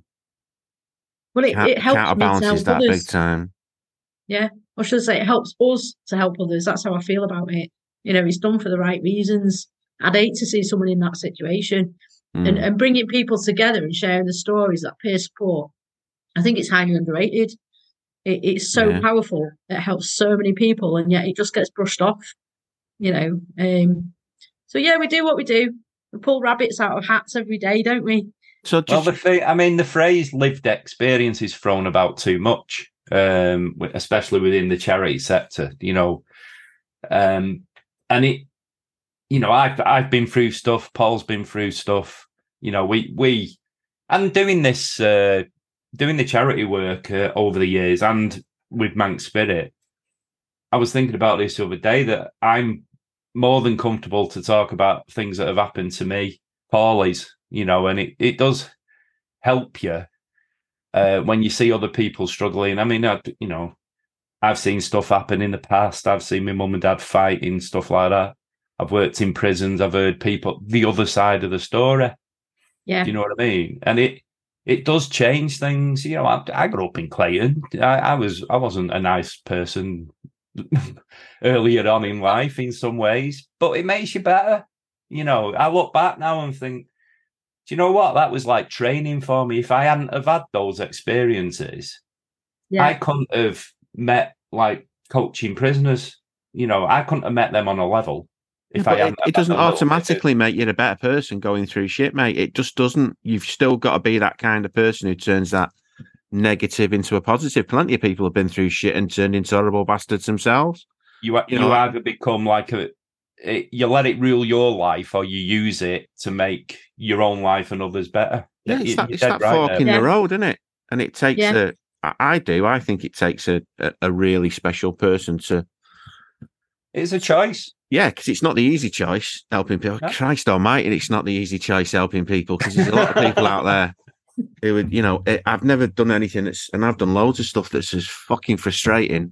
Well, it, it helps me to counterbalances help that big others. time. Yeah. Or should I say, it helps us to help others. That's how I feel about it. You know, it's done for the right reasons. I'd hate to see someone in that situation. And, Mm. and bringing people together and sharing the stories, that peer support, I think it's highly underrated. It, it's so Yeah. powerful. It helps so many people, and yet it just gets brushed off, you know. Um, so, yeah, we do what we do. We pull rabbits out of hats every day, don't we? So Well, just the thing, I mean, the phrase lived experience is thrown about too much, um, especially within the charity sector, you know. Um, and it, you know, I've I've been through stuff. Paul's been through stuff. You know, we we, and doing this, uh, doing the charity work uh, over the years, and with Manx Spirit, I was thinking about this the other day that I'm more than comfortable to talk about things that have happened to me. Paul is, you know, and it it does help you uh, when you see other people struggling. I mean, I, you know, I've seen stuff happen in the past. I've seen my mum and dad fighting, stuff like that. I've worked in prisons. I've heard people the other side of the story. Yeah. Do you know what I mean? And it it does change things. You know, I, I grew up in Clayton. I, I was I wasn't a nice person earlier on in life in some ways, but it makes you better. You know, I look back now and think, do you know what? That was like training for me. If I hadn't have had those experiences, Yeah. I couldn't have met like coaching prisoners. You know, I couldn't have met them on a level if Yeah, I but hadn't. it, it doesn't automatically make you a better person going through shit, mate. It just doesn't. You've still got to be that kind of person who turns that negative into a positive. Plenty of people have been through shit and turned into horrible bastards themselves. You you, You know, you either become like a it, you let it rule your life, or you use it to make your own life and others better. Yeah, You, it's that you're it's dead that right fork there. in Yeah. the road, isn't it? And it takes Yeah. a. I- I do. I think it takes a, a, a really special person to. It's a choice. Yeah, because it's not the easy choice helping people. No. Christ Almighty, it's not the easy choice helping people because there's a lot of people out there who would, you know, it, I've never done anything that's, and I've done loads of stuff that's as fucking frustrating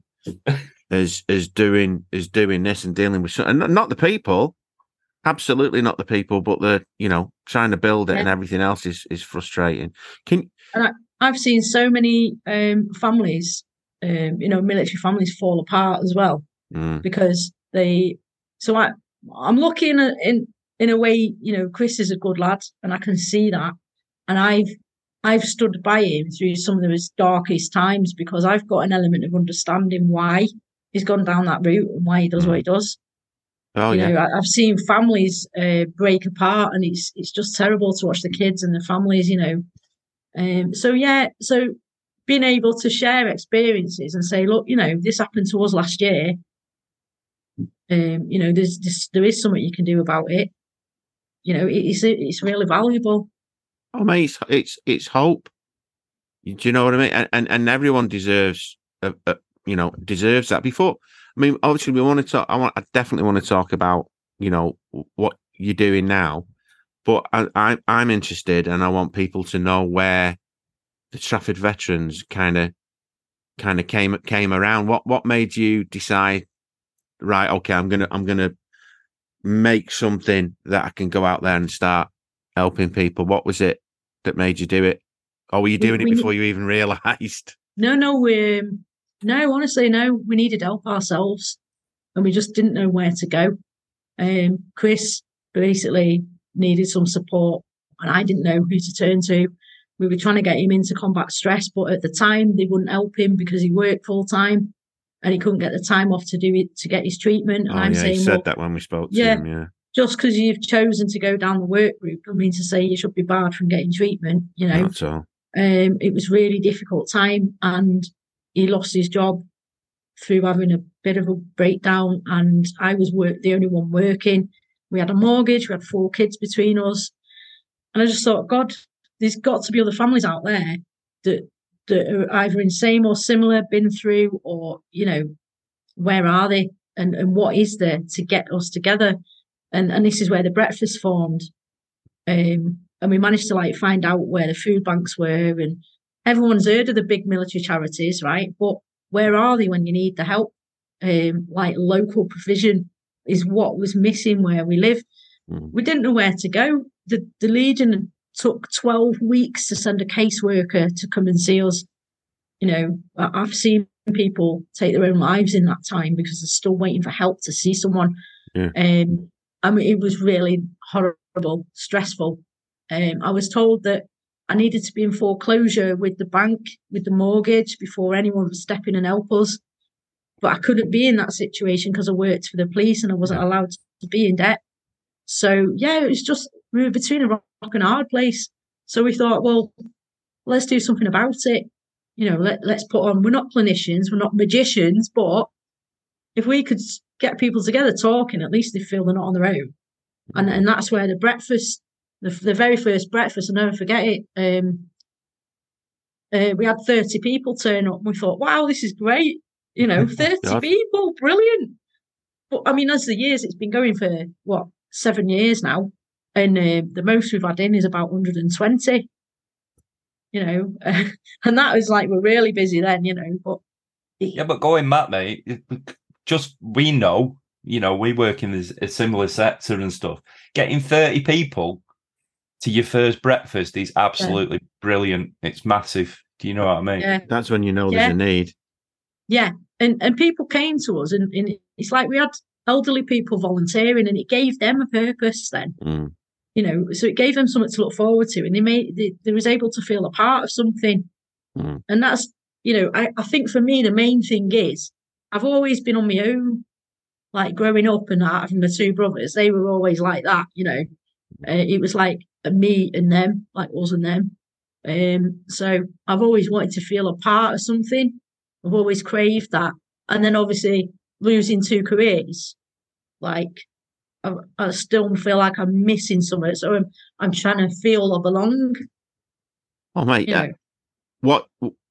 as as doing as doing this and dealing with, some, and not the people, absolutely not the people, but the, you know, trying to build it Yeah. and everything else is is frustrating. Can And I, I've seen so many um, families, um, you know, military families fall apart as well mm, because they. So I, I'm lucky in a in in a way. You know, Chris is a good lad, and I can see that. And I've I've stood by him through some of his darkest times because I've got an element of understanding why he's gone down that route and why he does Mm. what he does. oh you yeah, know, I, I've seen families uh, break apart, and it's it's just terrible to watch the kids and the families. You know. Um, so yeah, so being able to share experiences and say, look, you know, this happened to us last year. Um, you know, there's this, there is something you can do about it. You know, it's it's really valuable. oh mate, it's it's, it's hope. Do you know what I mean? And and, and everyone deserves, a, a, you know, deserves that. Before, I mean, obviously, we want to talk. I want, I definitely want to talk about, you know, what you're doing now. But I, I, I'm interested, and I want people to know where the Trafford Veterans kind of, kind of came came around. What what made you decide? Right, okay, I'm gonna I'm gonna make something that I can go out there and start helping people? What was it that made you do it? Or were you doing we, it we, before you even realised? No, no, we um, no, honestly, no. We needed help ourselves, and we just didn't know where to go. Um, Chris basically needed some support, and I didn't know who to turn to. We were trying to get him into combat stress, but at the time they wouldn't help him because he worked full time and he couldn't get the time off to do it to get his treatment. And oh, I'm yeah, saying, he said well, that when we spoke to yeah, him. Yeah, just because you've chosen to go down the work route, I mean to say you should be barred from getting treatment. You know, not at all. Um, it was really difficult time, and he lost his job through having a bit of a breakdown. And I was work the only one working. We had a mortgage. We had four kids between us, and I just thought, God, there's got to be other families out there that that are either in same or similar, been through, or you know, where are they, and and what is there to get us together? And and this is where the breakfast formed. Um, and we managed to like find out where the food banks were, and everyone's heard of the big military charities, right? But where are they when you need the help? Um, like local provision is what was missing where we live. Mm. We didn't know where to go. The the Legion took twelve weeks to send a caseworker to come and see us. You know, I've seen people take their own lives in that time because they're still waiting for help to see someone. Yeah. Um, I mean, it was really horrible, stressful. Um, I was told that I needed to be in foreclosure with the bank, with the mortgage, before anyone would step in and help us. But I couldn't be in that situation because I worked for the police and I wasn't yeah. allowed to be in debt. So, yeah, it was just, we were between a rock and a hard place. So we thought, well, let's do something about it. You know, let, let's put on, we're not clinicians, we're not magicians, but if we could get people together talking, at least they feel they're not on their own. And and that's where the breakfast, the, the very first breakfast, I'll never forget it. Um, uh, we had thirty people turn up and we thought, wow, this is great. You know, thirty people, brilliant. But I mean, as the years, it's been going for, what, seven years now. And uh, the most we've had in is about one hundred twenty. You know, uh, and that was like, we're really busy then, you know. But it, Yeah, but going back, mate, just we know, you know, we work in this, a similar sector and stuff. Getting thirty people to your first breakfast is absolutely yeah. brilliant. It's massive. Do you know what I mean? Yeah. That's when you know yeah. there's a need. Yeah. And and people came to us, and, and it's like we had elderly people volunteering, and it gave them a purpose then. Mm. You know, so it gave them something to look forward to, and they made they, they was able to feel a part of something. Mm. And that's, you know, I, I think for me, the main thing is I've always been on my own. Like growing up and having my two brothers, they were always like that, you know. Uh, it was like a me and them, like us and them. Um, so I've always wanted to feel a part of something. I've always craved that. And then obviously losing two careers, like I, I still feel like I'm missing something. So I'm, I'm trying to feel I belong. Oh, mate, you uh, know? what...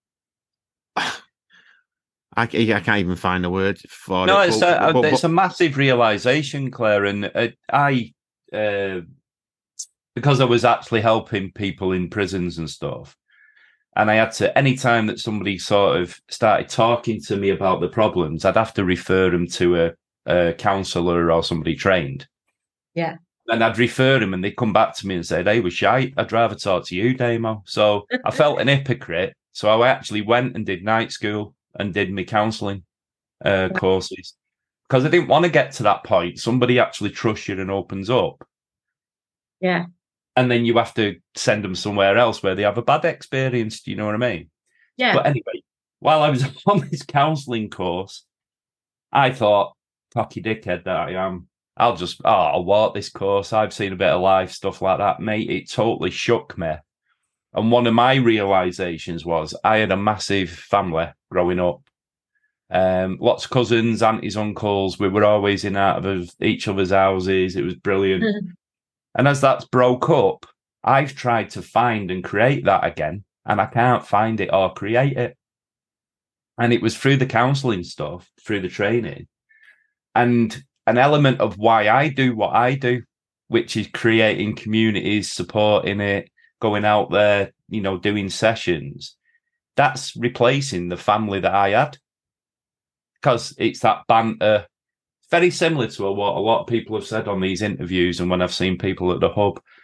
I, I can't even find a word for no, it. No, it's, but, a, but, it's but, a massive realisation, Claire. And uh, I, uh, because I was actually helping people in prisons and stuff, and I had to, any time that somebody sort of started talking to me about the problems, I'd have to refer them to a, a counsellor or somebody trained. Yeah. And I'd refer them and they'd come back to me and say, they were shite. I'd rather talk to you, Damo. So I felt an hypocrite. So I actually went and did night school and did my counselling uh, courses because I didn't want to get to that point. Somebody actually trusts you and opens up. Yeah. And then you have to send them somewhere else where they have a bad experience. Do you know what I mean? Yeah. But anyway, while I was on this counselling course, I thought, cocky dickhead that I am, I'll just, oh, I'll walk this course. I've seen a bit of life, stuff like that. Mate, it totally shook me. And one of my realizations was I had a massive family growing up. Um, lots of cousins, aunties, uncles. We were always in out of each other's houses. It was brilliant. Mm-hmm. And as that's broke up, I've tried to find and create that again, and I can't find it or create it. And it was through the counselling stuff, through the training, and an element of why I do what I do, which is creating communities, supporting it, going out there, you know, doing sessions, that's replacing the family that I had. Because it's that banter, very similar to what a lot of people have said on these interviews and when I've seen people at the hub.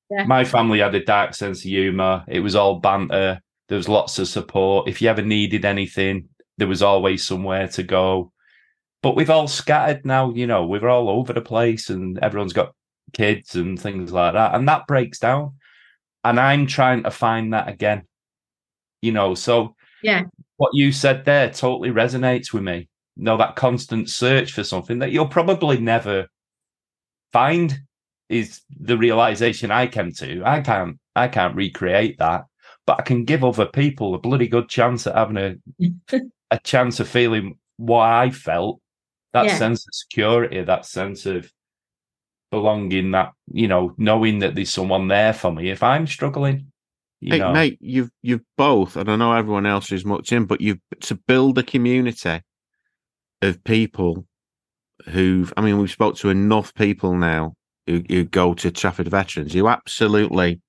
Yeah. My family had a dark sense of humour. It was all banter. There was lots of support. If you ever needed anything, there was always somewhere to go. But we've all scattered now, you know, we're all over the place and everyone's got kids and things like that. And that breaks down. And I'm trying to find that again, you know. So yeah, what you said there totally resonates with me. You know, that constant search for something that you'll probably never find is the realization I came to. I can't, I can't recreate that, but I can give other people a bloody good chance at having a, a chance of feeling what I felt. That yeah. sense of security, that sense of belonging, that, you know, knowing that there's someone there for me if I'm struggling. You hey, know. mate, you've you've both, and I know everyone else is much in, but you've to build a community of people who've. I mean, we've spoke to enough people now who, who go to Trafford Veterans, who absolutely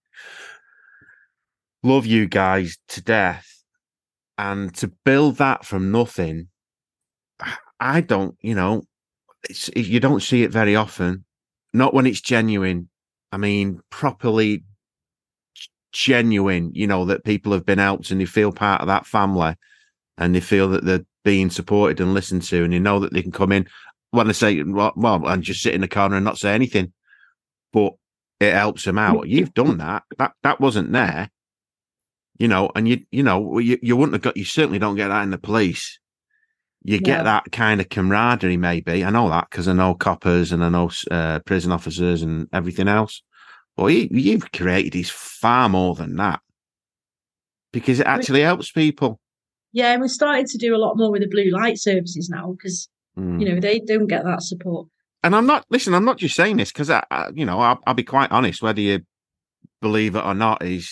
love you guys to death, and to build that from nothing. I don't, you know, it's, you don't see it very often. Not when it's genuine. I mean, properly genuine, you know, that people have been helped and they feel part of that family and they feel that they're being supported and listened to, and they know that they can come in when I say, well, well, and just sit in the corner and not say anything, but it helps them out. You've done that. That that wasn't there, you know, and you, you know, you, you wouldn't have got, you certainly don't get that in the police. You No. get that kind of camaraderie, maybe. I know that because I know coppers and I know uh, prison officers and everything else. But you, you've created is far more than that because it actually helps people. Yeah, we're starting to do a lot more with the blue light services now because, Mm. you know, they don't get that support. And I'm not, listen, I'm not just saying this because, I, I, you know, I'll, I'll be quite honest, whether you believe it or not is,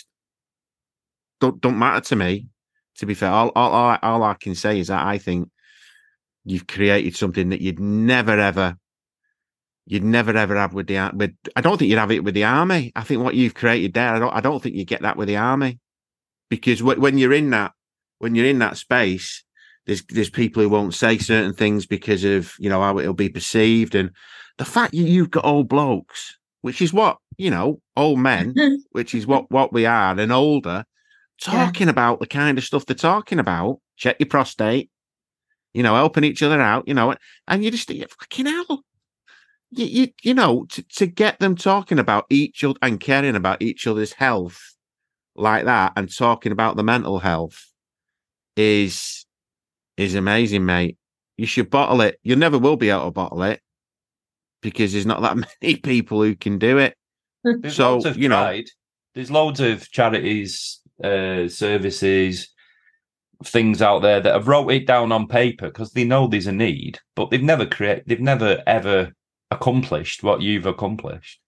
don't, don't matter to me, to be fair. All, all, all, I, all I can say is that I think you've created something that you'd never, ever, you'd never, ever have with the, with, I don't think you'd have it with the army. I think what you've created there, I don't, I don't think you get that with the army because w- when you're in that, when you're in that space, there's, there's people who won't say certain things because of, you know, how it'll be perceived. And the fact you, you've got old blokes, which is what, you know, old men, which is what, what we are and older, talking yeah. about the kind of stuff they're talking about, check your prostate, you know, helping each other out, you know, and you just, fucking hell, you, you, you know, to, to get them talking about each other and caring about each other's health like that and talking about the mental health is, is amazing, mate. You should bottle it. You never will be able to bottle it because there's not that many people who can do it. There's so, loads of you know, pride. There's loads of charities, uh, services, things out there that have wrote it down on paper because they know there's a need, but they've never created, they've never ever accomplished what you've accomplished.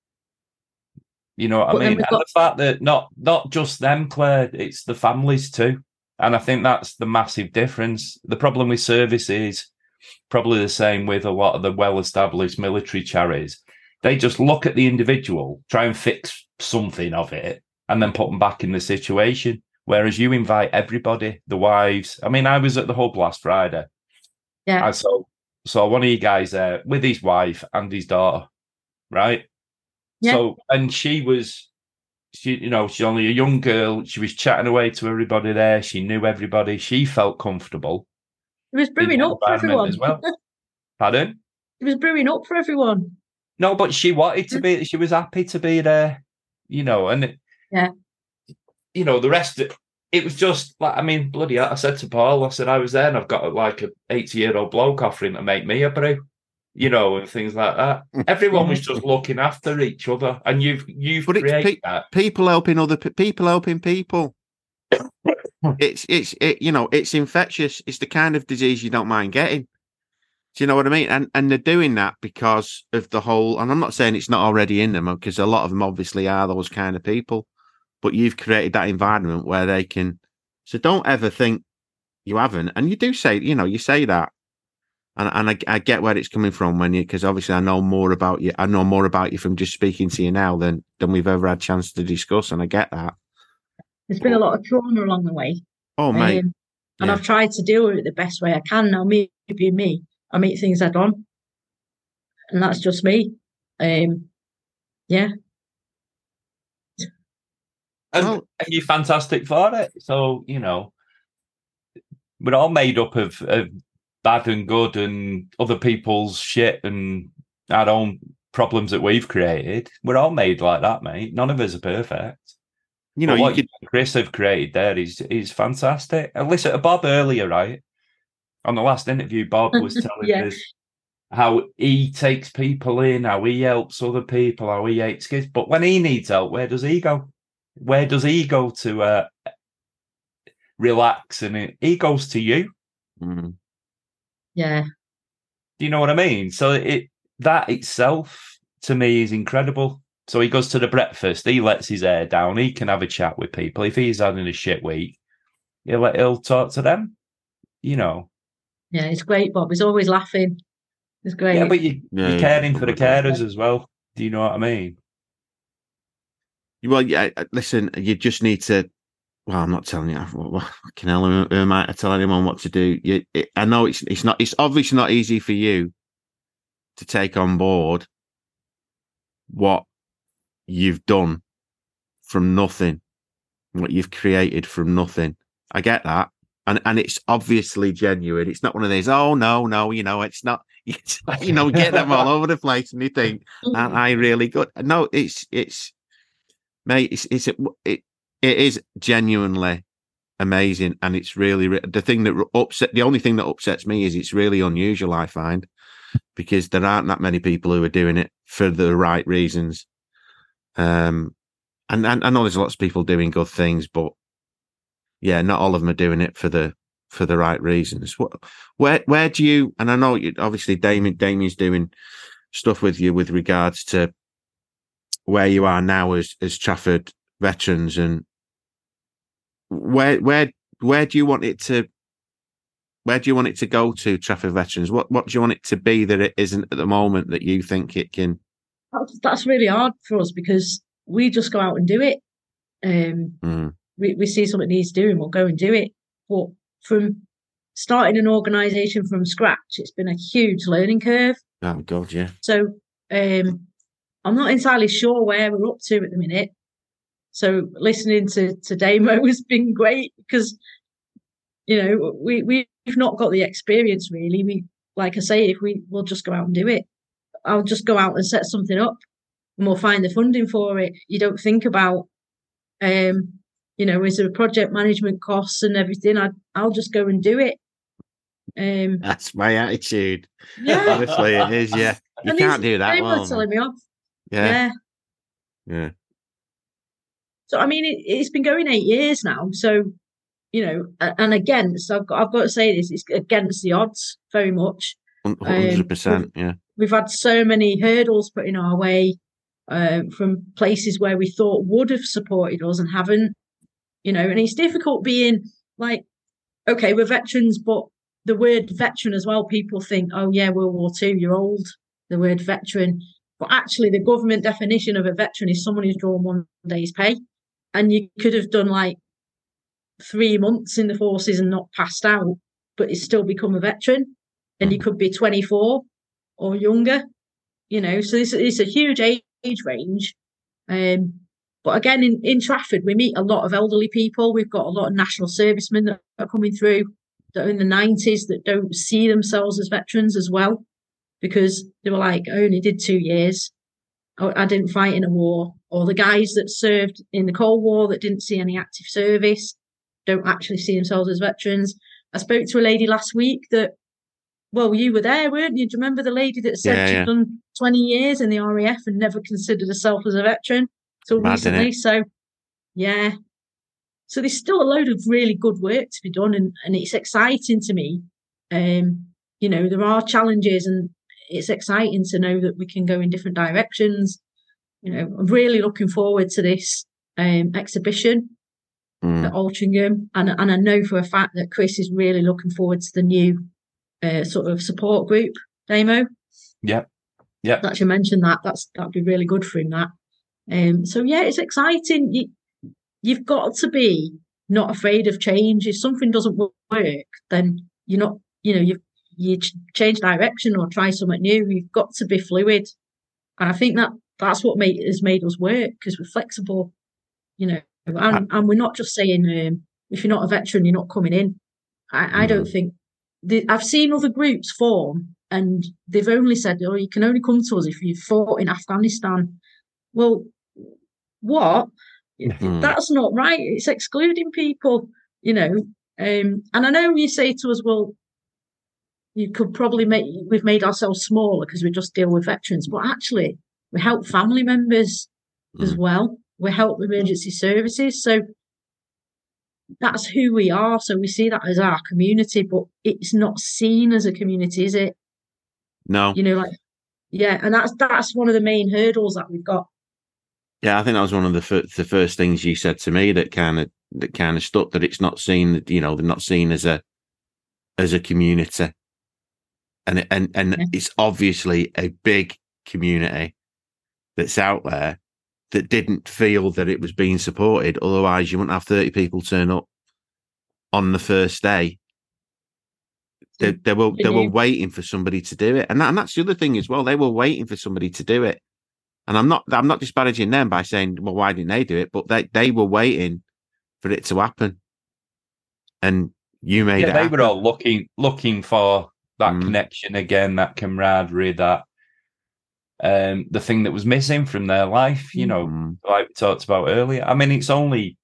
You know what but I mean? And got... the fact that not not just them, Claire, it's the families too. And I think that's the massive difference. The problem with service is probably the same with a lot of the well-established military charities. They just look at the individual, try and fix something of it, and then put them back in the situation. Whereas you invite everybody, the wives. I mean, I was at the hub last Friday. Yeah. I saw, saw one of you guys there with his wife and his daughter, right? Yeah. So, and she was, she, you know, she's only a young girl. She was chatting away to everybody there. She knew everybody. She felt comfortable. It was brewing up for everyone as well. Pardon? It was brewing up for everyone. No, but she wanted to be. She was happy to be there, you know, and it, yeah. You know, the rest, it was just like, I mean, bloody hell, I said to Paul, I said, I was there and I've got like an eighty-year-old bloke offering to make me a brew, you know, and things like that. Everyone was just looking after each other. And you've you've but created it's pe- that. People helping other pe- people helping people. it's, it's it, you know, it's infectious. It's the kind of disease you don't mind getting. Do you know what I mean? And and they're doing that because of the whole, and I'm not saying it's not already in them, because a lot of them obviously are those kind of people. But you've created that environment where they can. So don't ever think you haven't. And you do say, you know, you say that, and and I, I get where it's coming from when you, because obviously I know more about you. I know more about you from just speaking to you now than than we've ever had a chance to discuss, and I get that. There's been a lot of trauma along the way. Oh, mate. Um, and yeah. I've tried to deal with it the best way I can. Now, me being me, I meet things head on, and that's just me. Um, yeah. And, Well- and you're fantastic for it. So, you know, we're all made up of, of bad and good and other people's shit and our own problems that we've created. We're all made like that, mate. None of us are perfect. You know, But you what could. you and Chris have created there is is fantastic. And listen to Bob earlier, right? On the last interview, Bob was telling Yeah. us how he takes people in, how he helps other people, how he hates kids. But when he needs help, where does he go? Where does he go to uh, relax? And it, he goes to you. Mm. Yeah. Do you know what I mean? So it that itself to me is incredible. So he goes to the breakfast, he lets his hair down, he can have a chat with people. If he's having a shit week, he'll, he'll talk to them, you know. Yeah, it's great, Bob. He's always laughing. It's great. Yeah, but you, Yeah, you're he's caring for the lovely. carers as well. Do you know what I mean? Well, yeah. Listen, you just need to. Well, I'm not telling you. Well, fucking hell, who who am I to tell anyone what to do? You, it, I know it's it's not. It's obviously not easy for you to take on board what you've done from nothing, what you've created from nothing. I get that, and and it's obviously genuine. It's not one of these. Oh no, no, you know, it's not. It's, you know, get them all over the place, and you think, "Aren't I really good?" No, it's it's, mate. It's it's it it is genuinely amazing, and it's really the thing that upset. The only thing that upsets me is it's really unusual. I find because there aren't that many people who are doing it for the right reasons. Um, and, and I know there's lots of people doing good things, but yeah, not all of them are doing it for the for the right reasons. What, where where do you? And I know you, obviously Damien Damien's doing stuff with you with regards to where you are now as as Trafford veterans, and where where where do you want it to? Where do you want it to go to, Trafford veterans? What what do you want it to be that it isn't at the moment that you think it can? That's, that's really hard for us because we just go out and do it. Um, Mm. we, we see something needs doing, we'll go and do it. But from starting an organisation from scratch, it's been a huge learning curve. Oh God, yeah. So um, I'm not entirely sure where we're up to at the minute. So listening to, to Damo has been great because, you know, we, we've not got the experience really. We, like I say, if we will just go out and do it, I'll just go out and set something up and we'll find the funding for it. You don't think about, um, you know, is there a project management costs and everything? I, I'll just go and do it. Um, That's my attitude. yeah. Honestly, it is. Yeah, you And can't these- do that. they were Well, telling me off. yeah, Yeah. yeah. So, I mean, it, it's been going eight years now. So, you know, a- and again, so I've got, I've got to say this, it's against the odds very much. Hundred percent. Yeah. We've had so many hurdles put in our way uh, from places where we thought would have supported us and haven't, you know, and it's difficult being like, okay, we're veterans, but the word veteran as well, people think, oh yeah, World War Two, you're old, the word veteran. But actually the government definition of a veteran is someone who's drawn one day's pay. And you could have done like three months in the forces and not passed out, but it's still become a veteran. And you could be twenty-four or younger, you know, so it's, it's a huge age range. Um, but again, in, in Trafford, we meet a lot of elderly people. We've got a lot of national servicemen that are coming through that are in the nineties that don't see themselves as veterans as well, because they were like, I only did two years. I, I didn't fight in a war. Or the guys that served in the Cold War that didn't see any active service don't actually see themselves as veterans. I spoke to a lady last week that, well, you were there, weren't you? Do you remember the lady that said Yeah, she'd yeah. done twenty years in the R A F and never considered herself as a veteran till Mad, isn't recently? it? So, yeah. So there's still a load of really good work to be done, and, and it's exciting to me. Um, you know, there are challenges, and it's exciting to know that we can go in different directions. You know, I'm really looking forward to this um, exhibition Mm. at Altrincham, and and I know for a fact that Chris is really looking forward to the new uh, sort of support group, Damo. Yeah. Yeah. That you mentioned that, that's that'd be really good for him. That, um, so yeah, it's exciting. You, you've got to be not afraid of change. If something doesn't work, then you're not. You know, you you change direction or try something new. You've got to be fluid, and I think that that's what made has made us work because we're flexible. You know, And, I, and we're not just saying, um, if you're not a veteran, you're not coming in. I, mm. I don't think... The, I've seen other groups form and they've only said, oh, you can only come to us if you've fought in Afghanistan. Well, what? Mm. That's not right. It's excluding people, you know. Um, and I know you say to us, well, you could probably make, we've made ourselves smaller because we just deal with veterans, but actually we help family members mm. as well. We help emergency services. So that's who we are. So we see that as our community, but it's not seen as a community, is it? No. You know, like, yeah. And that's, that's one of the main hurdles that we've got. Yeah. I think that was one of the, f- the first things you said to me that kind of, that kind of stuck, that it's not seen, you know, they're not seen as a, as a community. And, and, and yeah. It's obviously a big community that's out there that didn't feel that it was being supported. Otherwise, you wouldn't have thirty people turn up on the first day. They, they were they were waiting for somebody to do it, and that, and that's the other thing as well. They were waiting for somebody to do it, and I'm not I'm not disparaging them by saying, well, why didn't they do it? But they they were waiting for it to happen, and you made yeah, it. They happen. were all looking looking for that mm. connection again, that camaraderie, that. Um, the thing that was missing from their life, you know, mm. like we talked about earlier. I mean, it's only,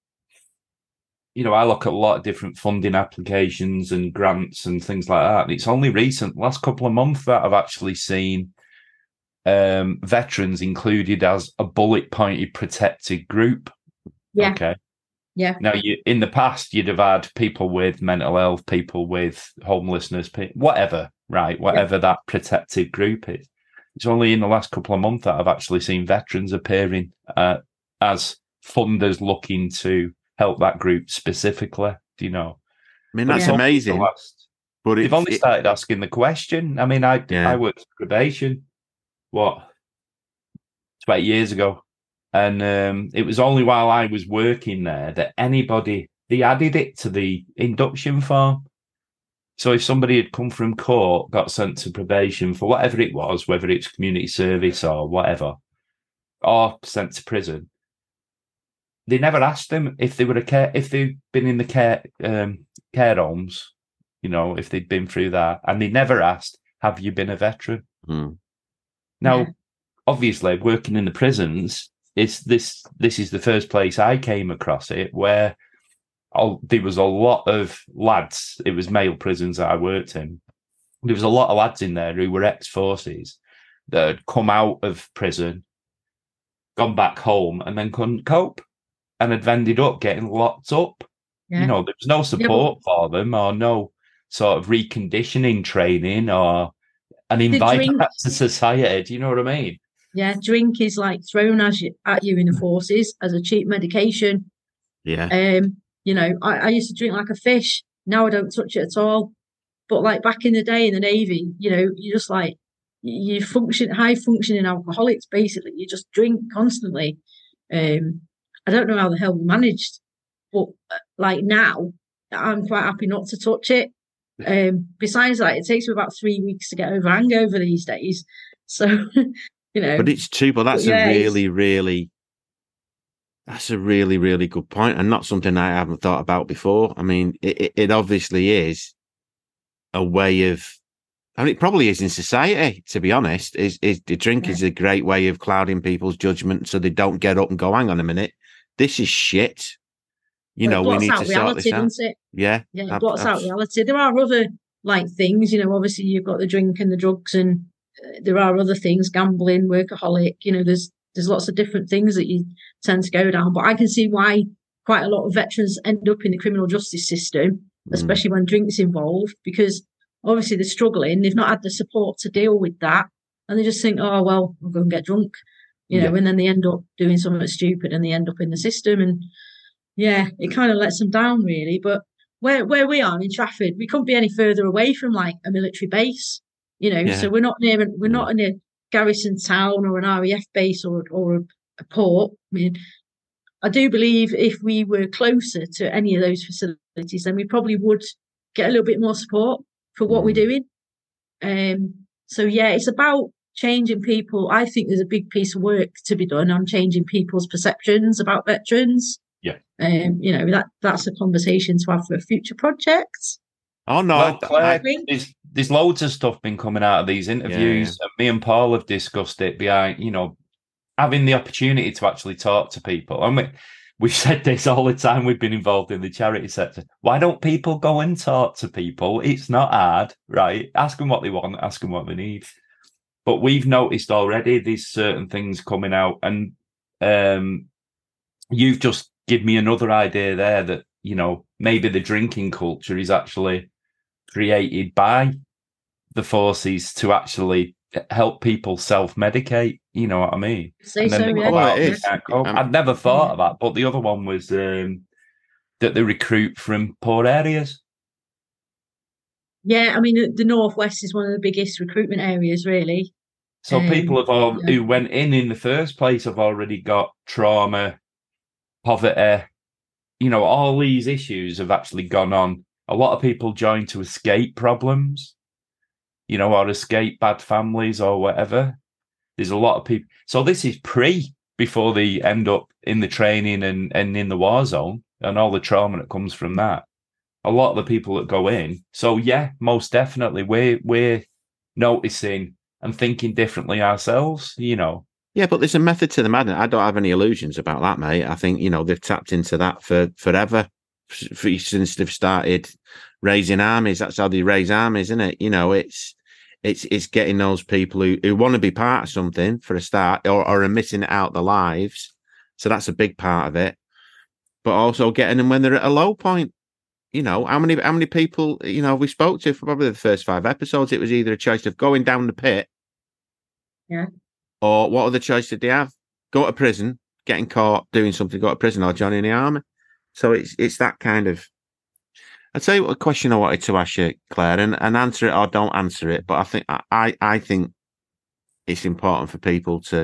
you know, I look at a lot of different funding applications and grants and things like that. And it's only recent, last couple of months, that I've actually seen um, veterans included as a bullet-pointed protected group. Yeah. Okay. Yeah. Now, you in the past, you'd have had people with mental health, people with homelessness, whatever, right? Whatever yeah. that protected group is. It's only in the last couple of months that I've actually seen veterans appearing uh, as funders looking to help that group specifically. Do you know? I mean, that's amazing. Last, but they've only it, started asking the question. I mean, I yeah. I worked probation, what, twenty years ago. And um, it was only while I was working there that anybody, they added it to the induction form. So if somebody had come from court, got sent to probation for whatever it was, whether it's community service or whatever, or sent to prison, they never asked them if they were a care, if they'd been in the care um, care homes, you know, if they'd been through that, and they never asked, "Have you been a veteran?" Mm. Now, yeah. obviously, working in the prisons, it's this. This is the first place I came across it where. Oh, there was a lot of lads. It was male prisons that I worked in. There was a lot of lads in there who were ex-forces that had come out of prison, gone back home, and then couldn't cope, and had ended up getting locked up. Yeah. You know, there was no support yeah, but... for them, or no sort of reconditioning training, or an invite back to society. Do you know what I mean? Yeah, drink is like thrown as you, at you in the forces as a cheap medication. Yeah. Um. You know, I, I used to drink like a fish. Now I don't touch it at all. But like back in the day in the Navy, you know, you just like, you function, high functioning alcoholics, basically. You just drink constantly. Um, I don't know how the hell we managed. But like now, I'm quite happy not to touch it. Um, besides that, it takes me about three weeks to get over hangover these days. So, you know. But it's true, but that's but yeah, a really, really... That's a really, really good point, and not something I haven't thought about before. I mean, it, it obviously is a way of, I mean, it probably is in society, to be honest, is, is the drink yeah. is a great way of clouding people's judgment so they don't get up and go, hang on a minute, this is shit. You well, know, we need to reality, sort this out. It? Yeah. Yeah, it blots out reality. There are other, like, things, you know, obviously you've got the drink and the drugs, and uh, there are other things, gambling, workaholic, you know, there's, There's lots of different things that you tend to go down. But I can see why quite a lot of veterans end up in the criminal justice system, mm. especially when drink's involved, because obviously they're struggling. They've not had the support to deal with that. And they just think, oh, well, I'll go and get drunk, you know, yeah. and then they end up doing something stupid and they end up in the system. And yeah, it kind of lets them down, really. But where, where we are in Trafford, we couldn't be any further away from like a military base, you know, yeah. so we're not near, we're yeah. not in a garrison town or an R A F base or or a, a port. I mean, I do believe if we were closer to any of those facilities, then we probably would get a little bit more support for what mm. we're doing. Um, so yeah, it's about changing people. I think there's a big piece of work to be done on changing people's perceptions about veterans. Yeah. Um, you know, that that's a conversation to have for a future project. Oh no, Well, Claire, I- there's there's loads of stuff been coming out of these interviews. Yeah, And me and Paul have discussed it behind, you know, having the opportunity to actually talk to people. And we, we've said this all the time. We've been involved in the charity sector. Why don't people go and talk to people? It's not hard, right? Ask them what they want, ask them what they need. But we've noticed already there's certain things coming out, and um, you've just given me another idea there that, you know, maybe the drinking culture is actually created by the forces to actually help people self-medicate. You know what I mean? Say And then so, they yeah. come Well, out it and is. can't cope. Um, I'd never thought Yeah. of that, but the other one was um, that they recruit from poor areas. Yeah, I mean, the, the Northwest is one of the biggest recruitment areas, really. So Um, people have all yeah. who went in in the first place have already got trauma, poverty. You know, all these issues have actually gone on. A lot of people join to escape problems, you know, or escape bad families or whatever. There's a lot of people. So this is pre before they end up in the training and, and in the war zone and all the trauma that comes from that. A lot of the people that go in. So yeah, most definitely we're we're noticing and thinking differently ourselves, you know. Yeah, but there's a method to the madness. I don't have any illusions about that, mate. I think, you know, they've tapped into that for forever, for, since they've started raising armies. That's how they raise armies, isn't it? You know, it's it's it's getting those people who, who want to be part of something for a start, or, or are missing out their lives. So that's a big part of it. But also getting them when they're at a low point. You know, how many how many people, you know, we spoke to for probably the first five episodes, it was either a choice of going down the pit. Yeah. Or what other choice did they have? Go to prison, getting caught doing something, go to prison, or join in the army. So it's it's that kind of. I'll tell you what a question I wanted to ask you, Claire, and, and answer it or don't answer it. But I think I I think it's important for people to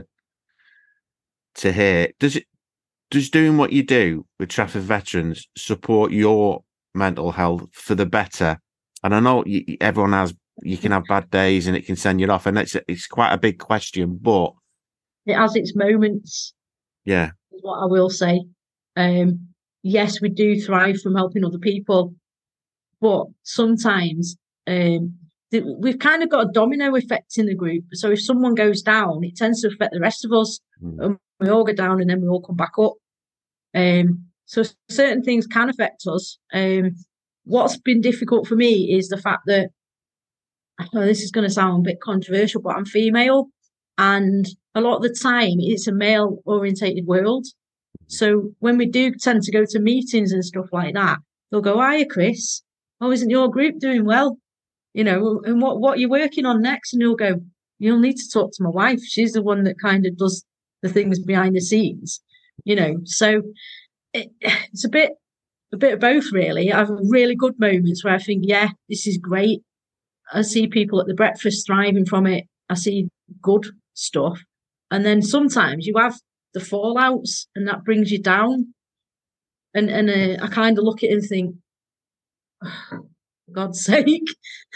to hear. Does it does doing what you do with Trafford Veterans support your mental health for the better? And I know you, everyone has. You can have bad days and it can send you off, and it's it's quite a big question, but It has its moments. Yeah, is what I will say. Um, yes, we do thrive from helping other people, but sometimes um, th- we've kind of got a domino effect in the group. So if someone goes down, it tends to affect the rest of us, mm. and we all go down, and then we all come back up. Um, so certain things can affect us. Um, what's been difficult for me is the fact that, I know this is going to sound a bit controversial, but I'm female, and a lot of the time it's a male orientated world. So when we do tend to go to meetings and stuff like that, they'll go, "Hiya, Chris. Oh, isn't your group doing well? You know, and what what are you working on next?" And you'll go, "You'll need to talk to my wife. She's the one that kind of does the things behind the scenes." You know, so it, it's a bit a bit of both, really. I have really good moments where I think, yeah, this is great. I see people at the breakfast thriving from it. I see good stuff. And then sometimes you have the fallouts, and that brings you down. And and uh, I kind of look at it and think, oh, for God's sake.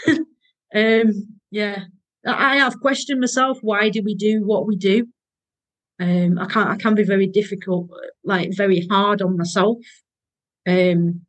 um, yeah, I have questioned myself. Why do we do what we do? Um, I can't. I can be very difficult, like very hard on myself. Um,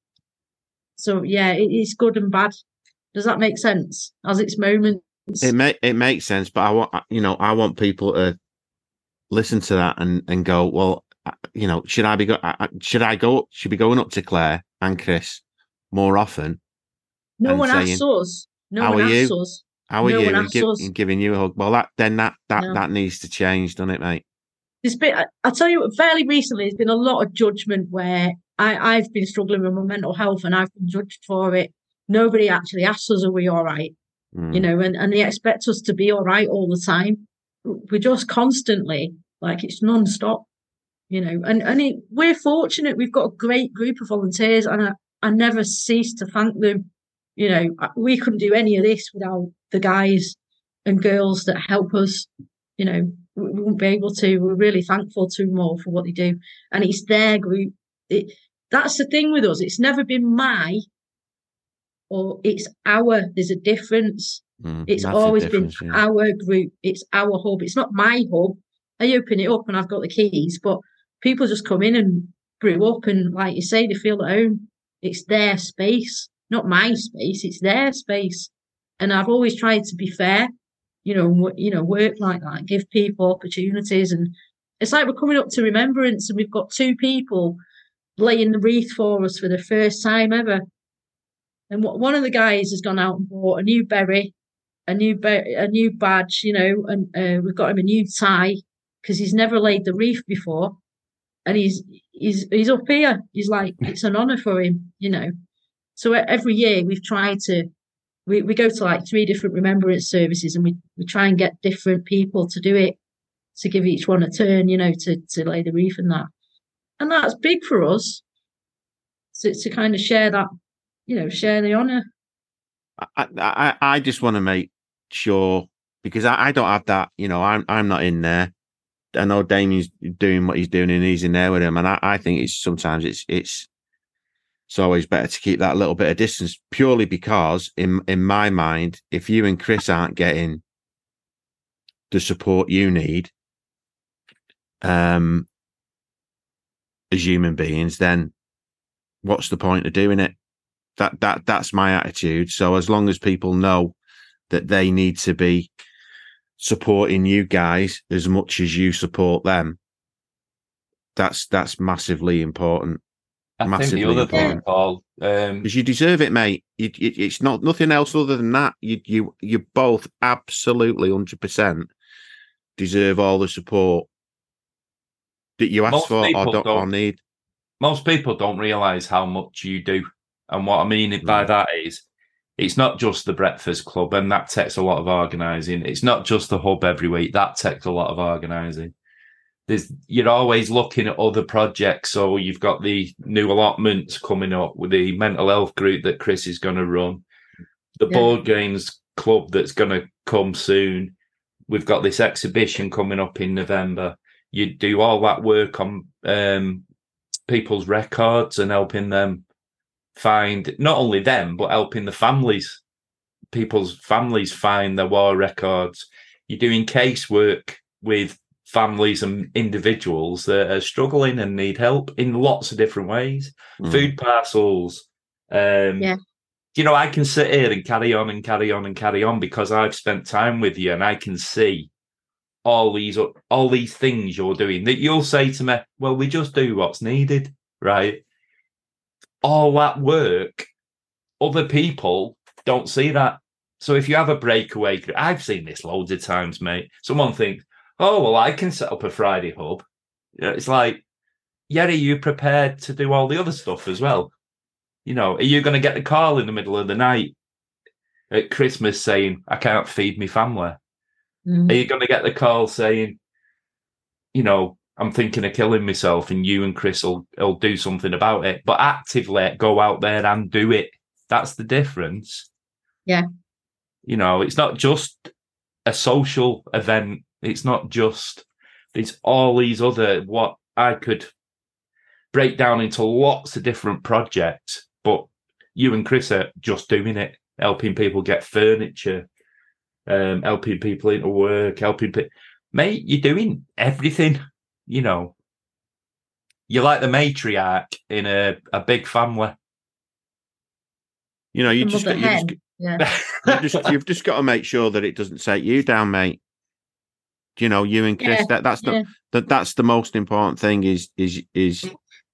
so yeah, it is good and bad. Does that make sense? Has its moments. It may it makes sense, but I want you know I want people to listen to that and, and go, well, you know, should I be go should I go should be going up to Claire and Chris more often? No one saying, asks us. No how one are asks you? us. How are no you? one And, asks give, us. and giving you a hug. Well, that then that that, No. that needs to change, doesn't it, mate? This bit, I, I'll tell you, fairly recently, there's been a lot of judgment where I, I've been struggling with my mental health, and I've been judged for it. Nobody actually asks us, "Are we all right?" Mm. You know, and, and they expect us to be all right all the time. We're just constantly, like, it's non-stop, you know. And, and it, we're fortunate. We've got a great group of volunteers, and I, I never cease to thank them. You know, we couldn't do any of this without the guys and girls that help us. You know, we wouldn't be able to. We're really thankful to them all for what they do. And it's their group. It, that's the thing with us. It's never been my or it's our. There's a difference. Mm, it's always been yeah. our group. It's our hub. It's not my hub. I open it up and I've got the keys, but people just come in and grew up, and like you say, they feel at home. It's their space, not my space. It's their space, and I've always tried to be fair. You know, you know, work like that, give people opportunities, and it's like we're coming up to Remembrance, and we've got two people laying the wreath for us for the first time ever. And what, one of the guys has gone out and bought a new berry, a new be- a new badge, you know, and uh, we've got him a new tie because he's never laid the wreath before, and he's he's he's up here. He's like, it's an honour for him, you know. So every year we've tried to, we, we go to like three different remembrance services, and we, we try and get different people to do it, to give each one a turn, you know, to to lay the wreath and that. And that's big for us to, to kind of share that, you know, share the honour. I, I, I just want to make sure, because I, I don't have that, you know, I'm I'm not in there. I know Damien's doing what he's doing and he's in there with him. And I, I think it's sometimes it's it's it's always better to keep that little bit of distance, purely because in in my mind, if you and Chris aren't getting the support you need, um, as human beings, then what's the point of doing it? That that that's my attitude. So as long as people know that they need to be supporting you guys as much as you support them, that's that's massively important. I massively think the other important. thing, Paul, um, because you deserve it, mate. You, you, it's not nothing else other than that. You you you both absolutely one hundred percent deserve all the support that you ask most for or people don't, or don't need. most people don't realise how much you do. And what I mean by Mm. that is, it's not just the Breakfast Club, and that takes a lot of organising. It's not just the hub every week. That takes a lot of organising. There's, you're always looking at other projects. So you've got the new allotments coming up with the mental health group that Chris is going to run, the Yeah. board games club that's going to come soon. We've got this exhibition coming up in November. You do all that work on um, people's records and helping them find, not only them, but helping the families, people's families find their war records. You're doing casework with families and individuals that are struggling and need help in lots of different ways. Mm. Food parcels. Um, Yeah. You know, I can sit here and carry on and carry on and carry on because I've spent time with you, and I can see all these all these things you're doing that you'll say to me, well, we just do what's needed, right? All that work, other people don't see that. So if you have a breakaway, I've seen this loads of times, mate. Someone thinks, oh, well, I can set up a Friday hub. It's like, yeah, are you prepared to do all the other stuff as well? You know, are you going to get the call in the middle of the night at Christmas saying, I can't feed my family? Mm. Are you going to get the call saying, you know, I'm thinking of killing myself, and you and Chris will, will do something about it, but actively go out there and do it? That's the difference. Yeah. You know, it's not just a social event. It's not just, it's all these other, what I could break down into lots of different projects, but you and Chris are just doing it, helping people get furniture, um, helping people into work, helping people. Mate, you're doing everything, you know. You're like the matriarch in a, a big family. You know, you The just, mother got, you just hen. Yeah. you've just you've just got to make sure that it doesn't take you down, mate. You know, you and Chris. Yeah, That that's the yeah. that that's the most important thing. Is is is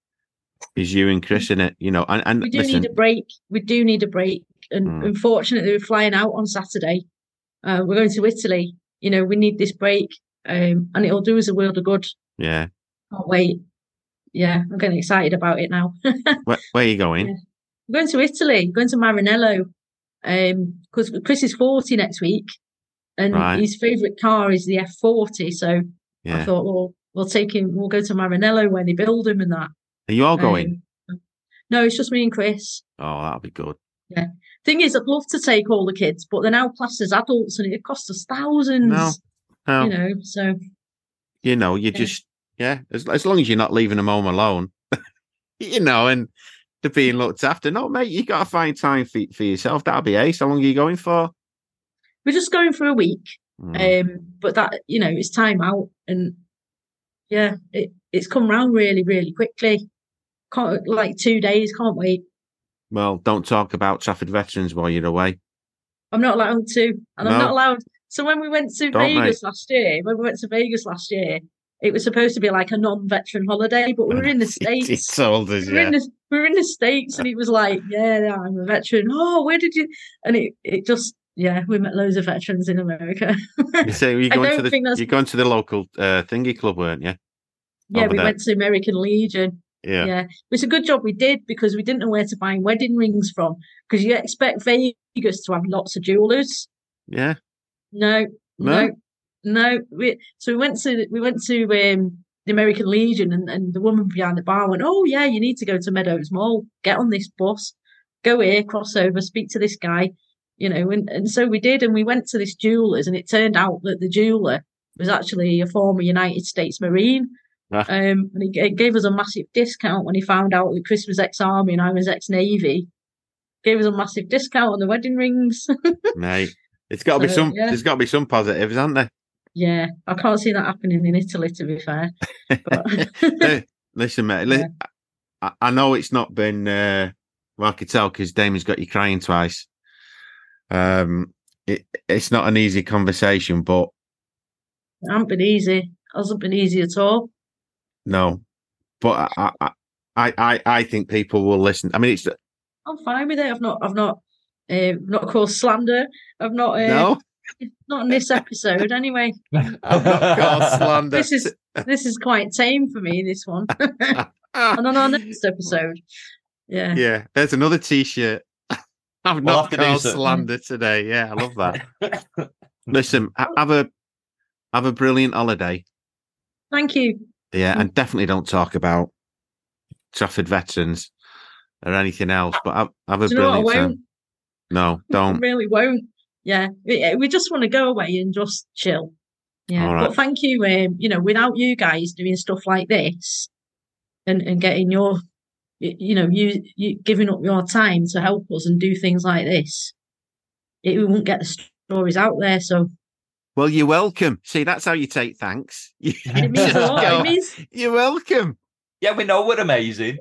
is you and Chris in it? You know, and and We do listen, need a break. We do need a break. And Mm. unfortunately, we're flying out on Saturday. Uh, we're going to Italy. You know, we need this break, um, and it'll do us a world of good. yeah. Can't wait. Yeah, I'm getting excited about it now. Where, where are you going? Yeah. We're going to Italy, going to Maranello, because Chris is forty next week, and Right. his favourite car is the F forty. So I Yeah. thought, well, we'll take him. We'll go to Maranello where they build them and that. Are you all going? Um, no, it's just me and Chris. Oh, that'll be good. Yeah. Thing is, I'd love to take all the kids, but they're now classed as adults, and it costs us thousands. No, no. You know, so You know, you Yeah. just yeah. As as long as you're not leaving them home alone, you know, and they're being looked after. No, mate, you got to find time for for yourself. That'll be ace. How long are you going for? we're just going for a week. Mm. Um, but that, you know, it's time out, and yeah, it, it's come round really, really quickly. Can't, like two days, can't wait. Well, don't talk about Trafford veterans while you're away. I'm not allowed to, and No. I'm not allowed. So when we went to Don't, Vegas mate. last year, when we went to Vegas last year, it was supposed to be like a non-veteran holiday, but we were in the States. He told us, we, were yeah. in the, we were in the States, and it was like, yeah, I'm a veteran. Oh, where did you? And it, it just, yeah, we met loads of veterans in America. So you're I going don't to the think that's- you're going to the local uh, thingy club, weren't you? Yeah, Over we there. went to American Legion. Yeah. Yeah, it's a good job we did because we didn't know where to buy wedding rings from because you expect Vegas to have lots of jewelers. Yeah. No, No? no, no. We, so we went to we went to um, the American Legion, and, and the woman behind the bar went, "Oh yeah, you need to go to Meadows Mall. Get on this bus, go here, cross over, speak to this guy." You know, and, and so we did, and we went to this jeweler's, and it turned out that the jeweler was actually a former United States Marine. Ah. Um, and he, he gave us a massive discount when he found out that Chris was ex-army and I was ex-navy. Gave us a massive discount on the wedding rings. Mate, it's got to be So, some. yeah. There's got to be some positives, aren't there? Yeah, I can't see that happening in Italy, to be fair. But Hey, listen, mate. li- Yeah. I, I know it's not been. Uh, well, I could tell because Damien's got you crying twice. Um, it, it's not an easy conversation, but it hasn't been easy. It hasn't been easy at all. no. But I, I, I, I, I think people will listen. I mean, it's I'm fine with it. I've not, I've not, uh, not caused slander. I've not, uh, no. not in this episode anyway. I've not caused slander. This is this is quite tame for me. This one, and on our next episode, yeah, Yeah, there's another T-shirt. I've We'll not have to do caused some- slander today. Yeah, I love that. Listen, ha- have a have a brilliant holiday. thank you. Yeah, and definitely don't talk about Trafford veterans or anything else. But have, have a Do you know what? I brilliant won't. time. No, I don't. really won't. Yeah, we, we just want to go away and just chill. Yeah, All right. but thank you. Um, you know, without you guys doing stuff like this and and getting your, y- you know, you you giving up your time to help us and do things like this, it we won't get the stories out there. So Well, you're welcome. See, that's how you take thanks. You it means a just lot. go, It means you're welcome, Yeah, we know we're amazing.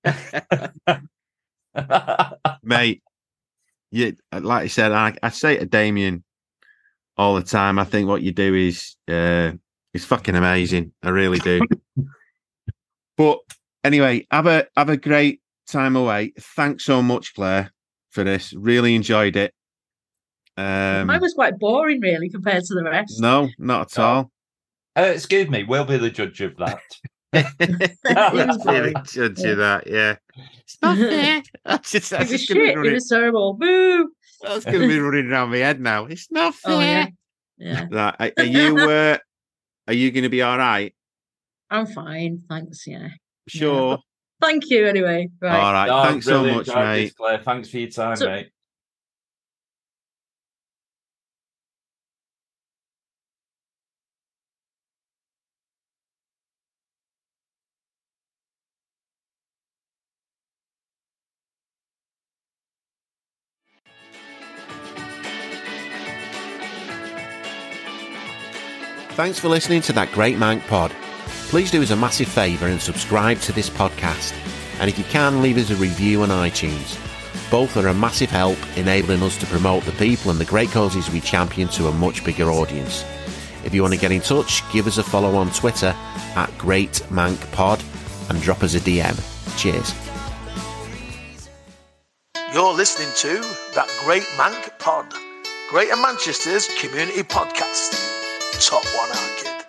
mate. You, like I said, I, I say to Damien all the time. I think what you do is uh, is fucking amazing. I really do. But anyway, have a have a great time away. Thanks so much, Claire, for this. Really enjoyed it. Um, mine was quite boring, really, compared to the rest. no, not at No. all. Uh, excuse me, we'll be the judge of that. Let's really boring. judge you Yeah. that, yeah. It's not fair. That's just, It that's was just gonna be shit. It running, was terrible. Boo. that's going to be running around my head now. It's not fair. Oh yeah, yeah. Right, are, are you uh, are you going to be all right? I'm fine, thanks. Yeah. Sure. Thank you. Anyway, right. All right. No, Thanks so really much, enjoyed mate. this, Claire. Thanks for your time, So- mate. Thanks for listening to That Great Mank Pod. Please do us a massive favour and subscribe to this podcast. And if you can, leave us a review on iTunes. Both are a massive help, enabling us to promote the people and the great causes we champion to a much bigger audience. If you want to get in touch, give us a follow on Twitter at Great Mank Pod and drop us a D M. Cheers. You're listening to That Great Mank Pod, Greater Manchester's community podcast. Top one, our kids.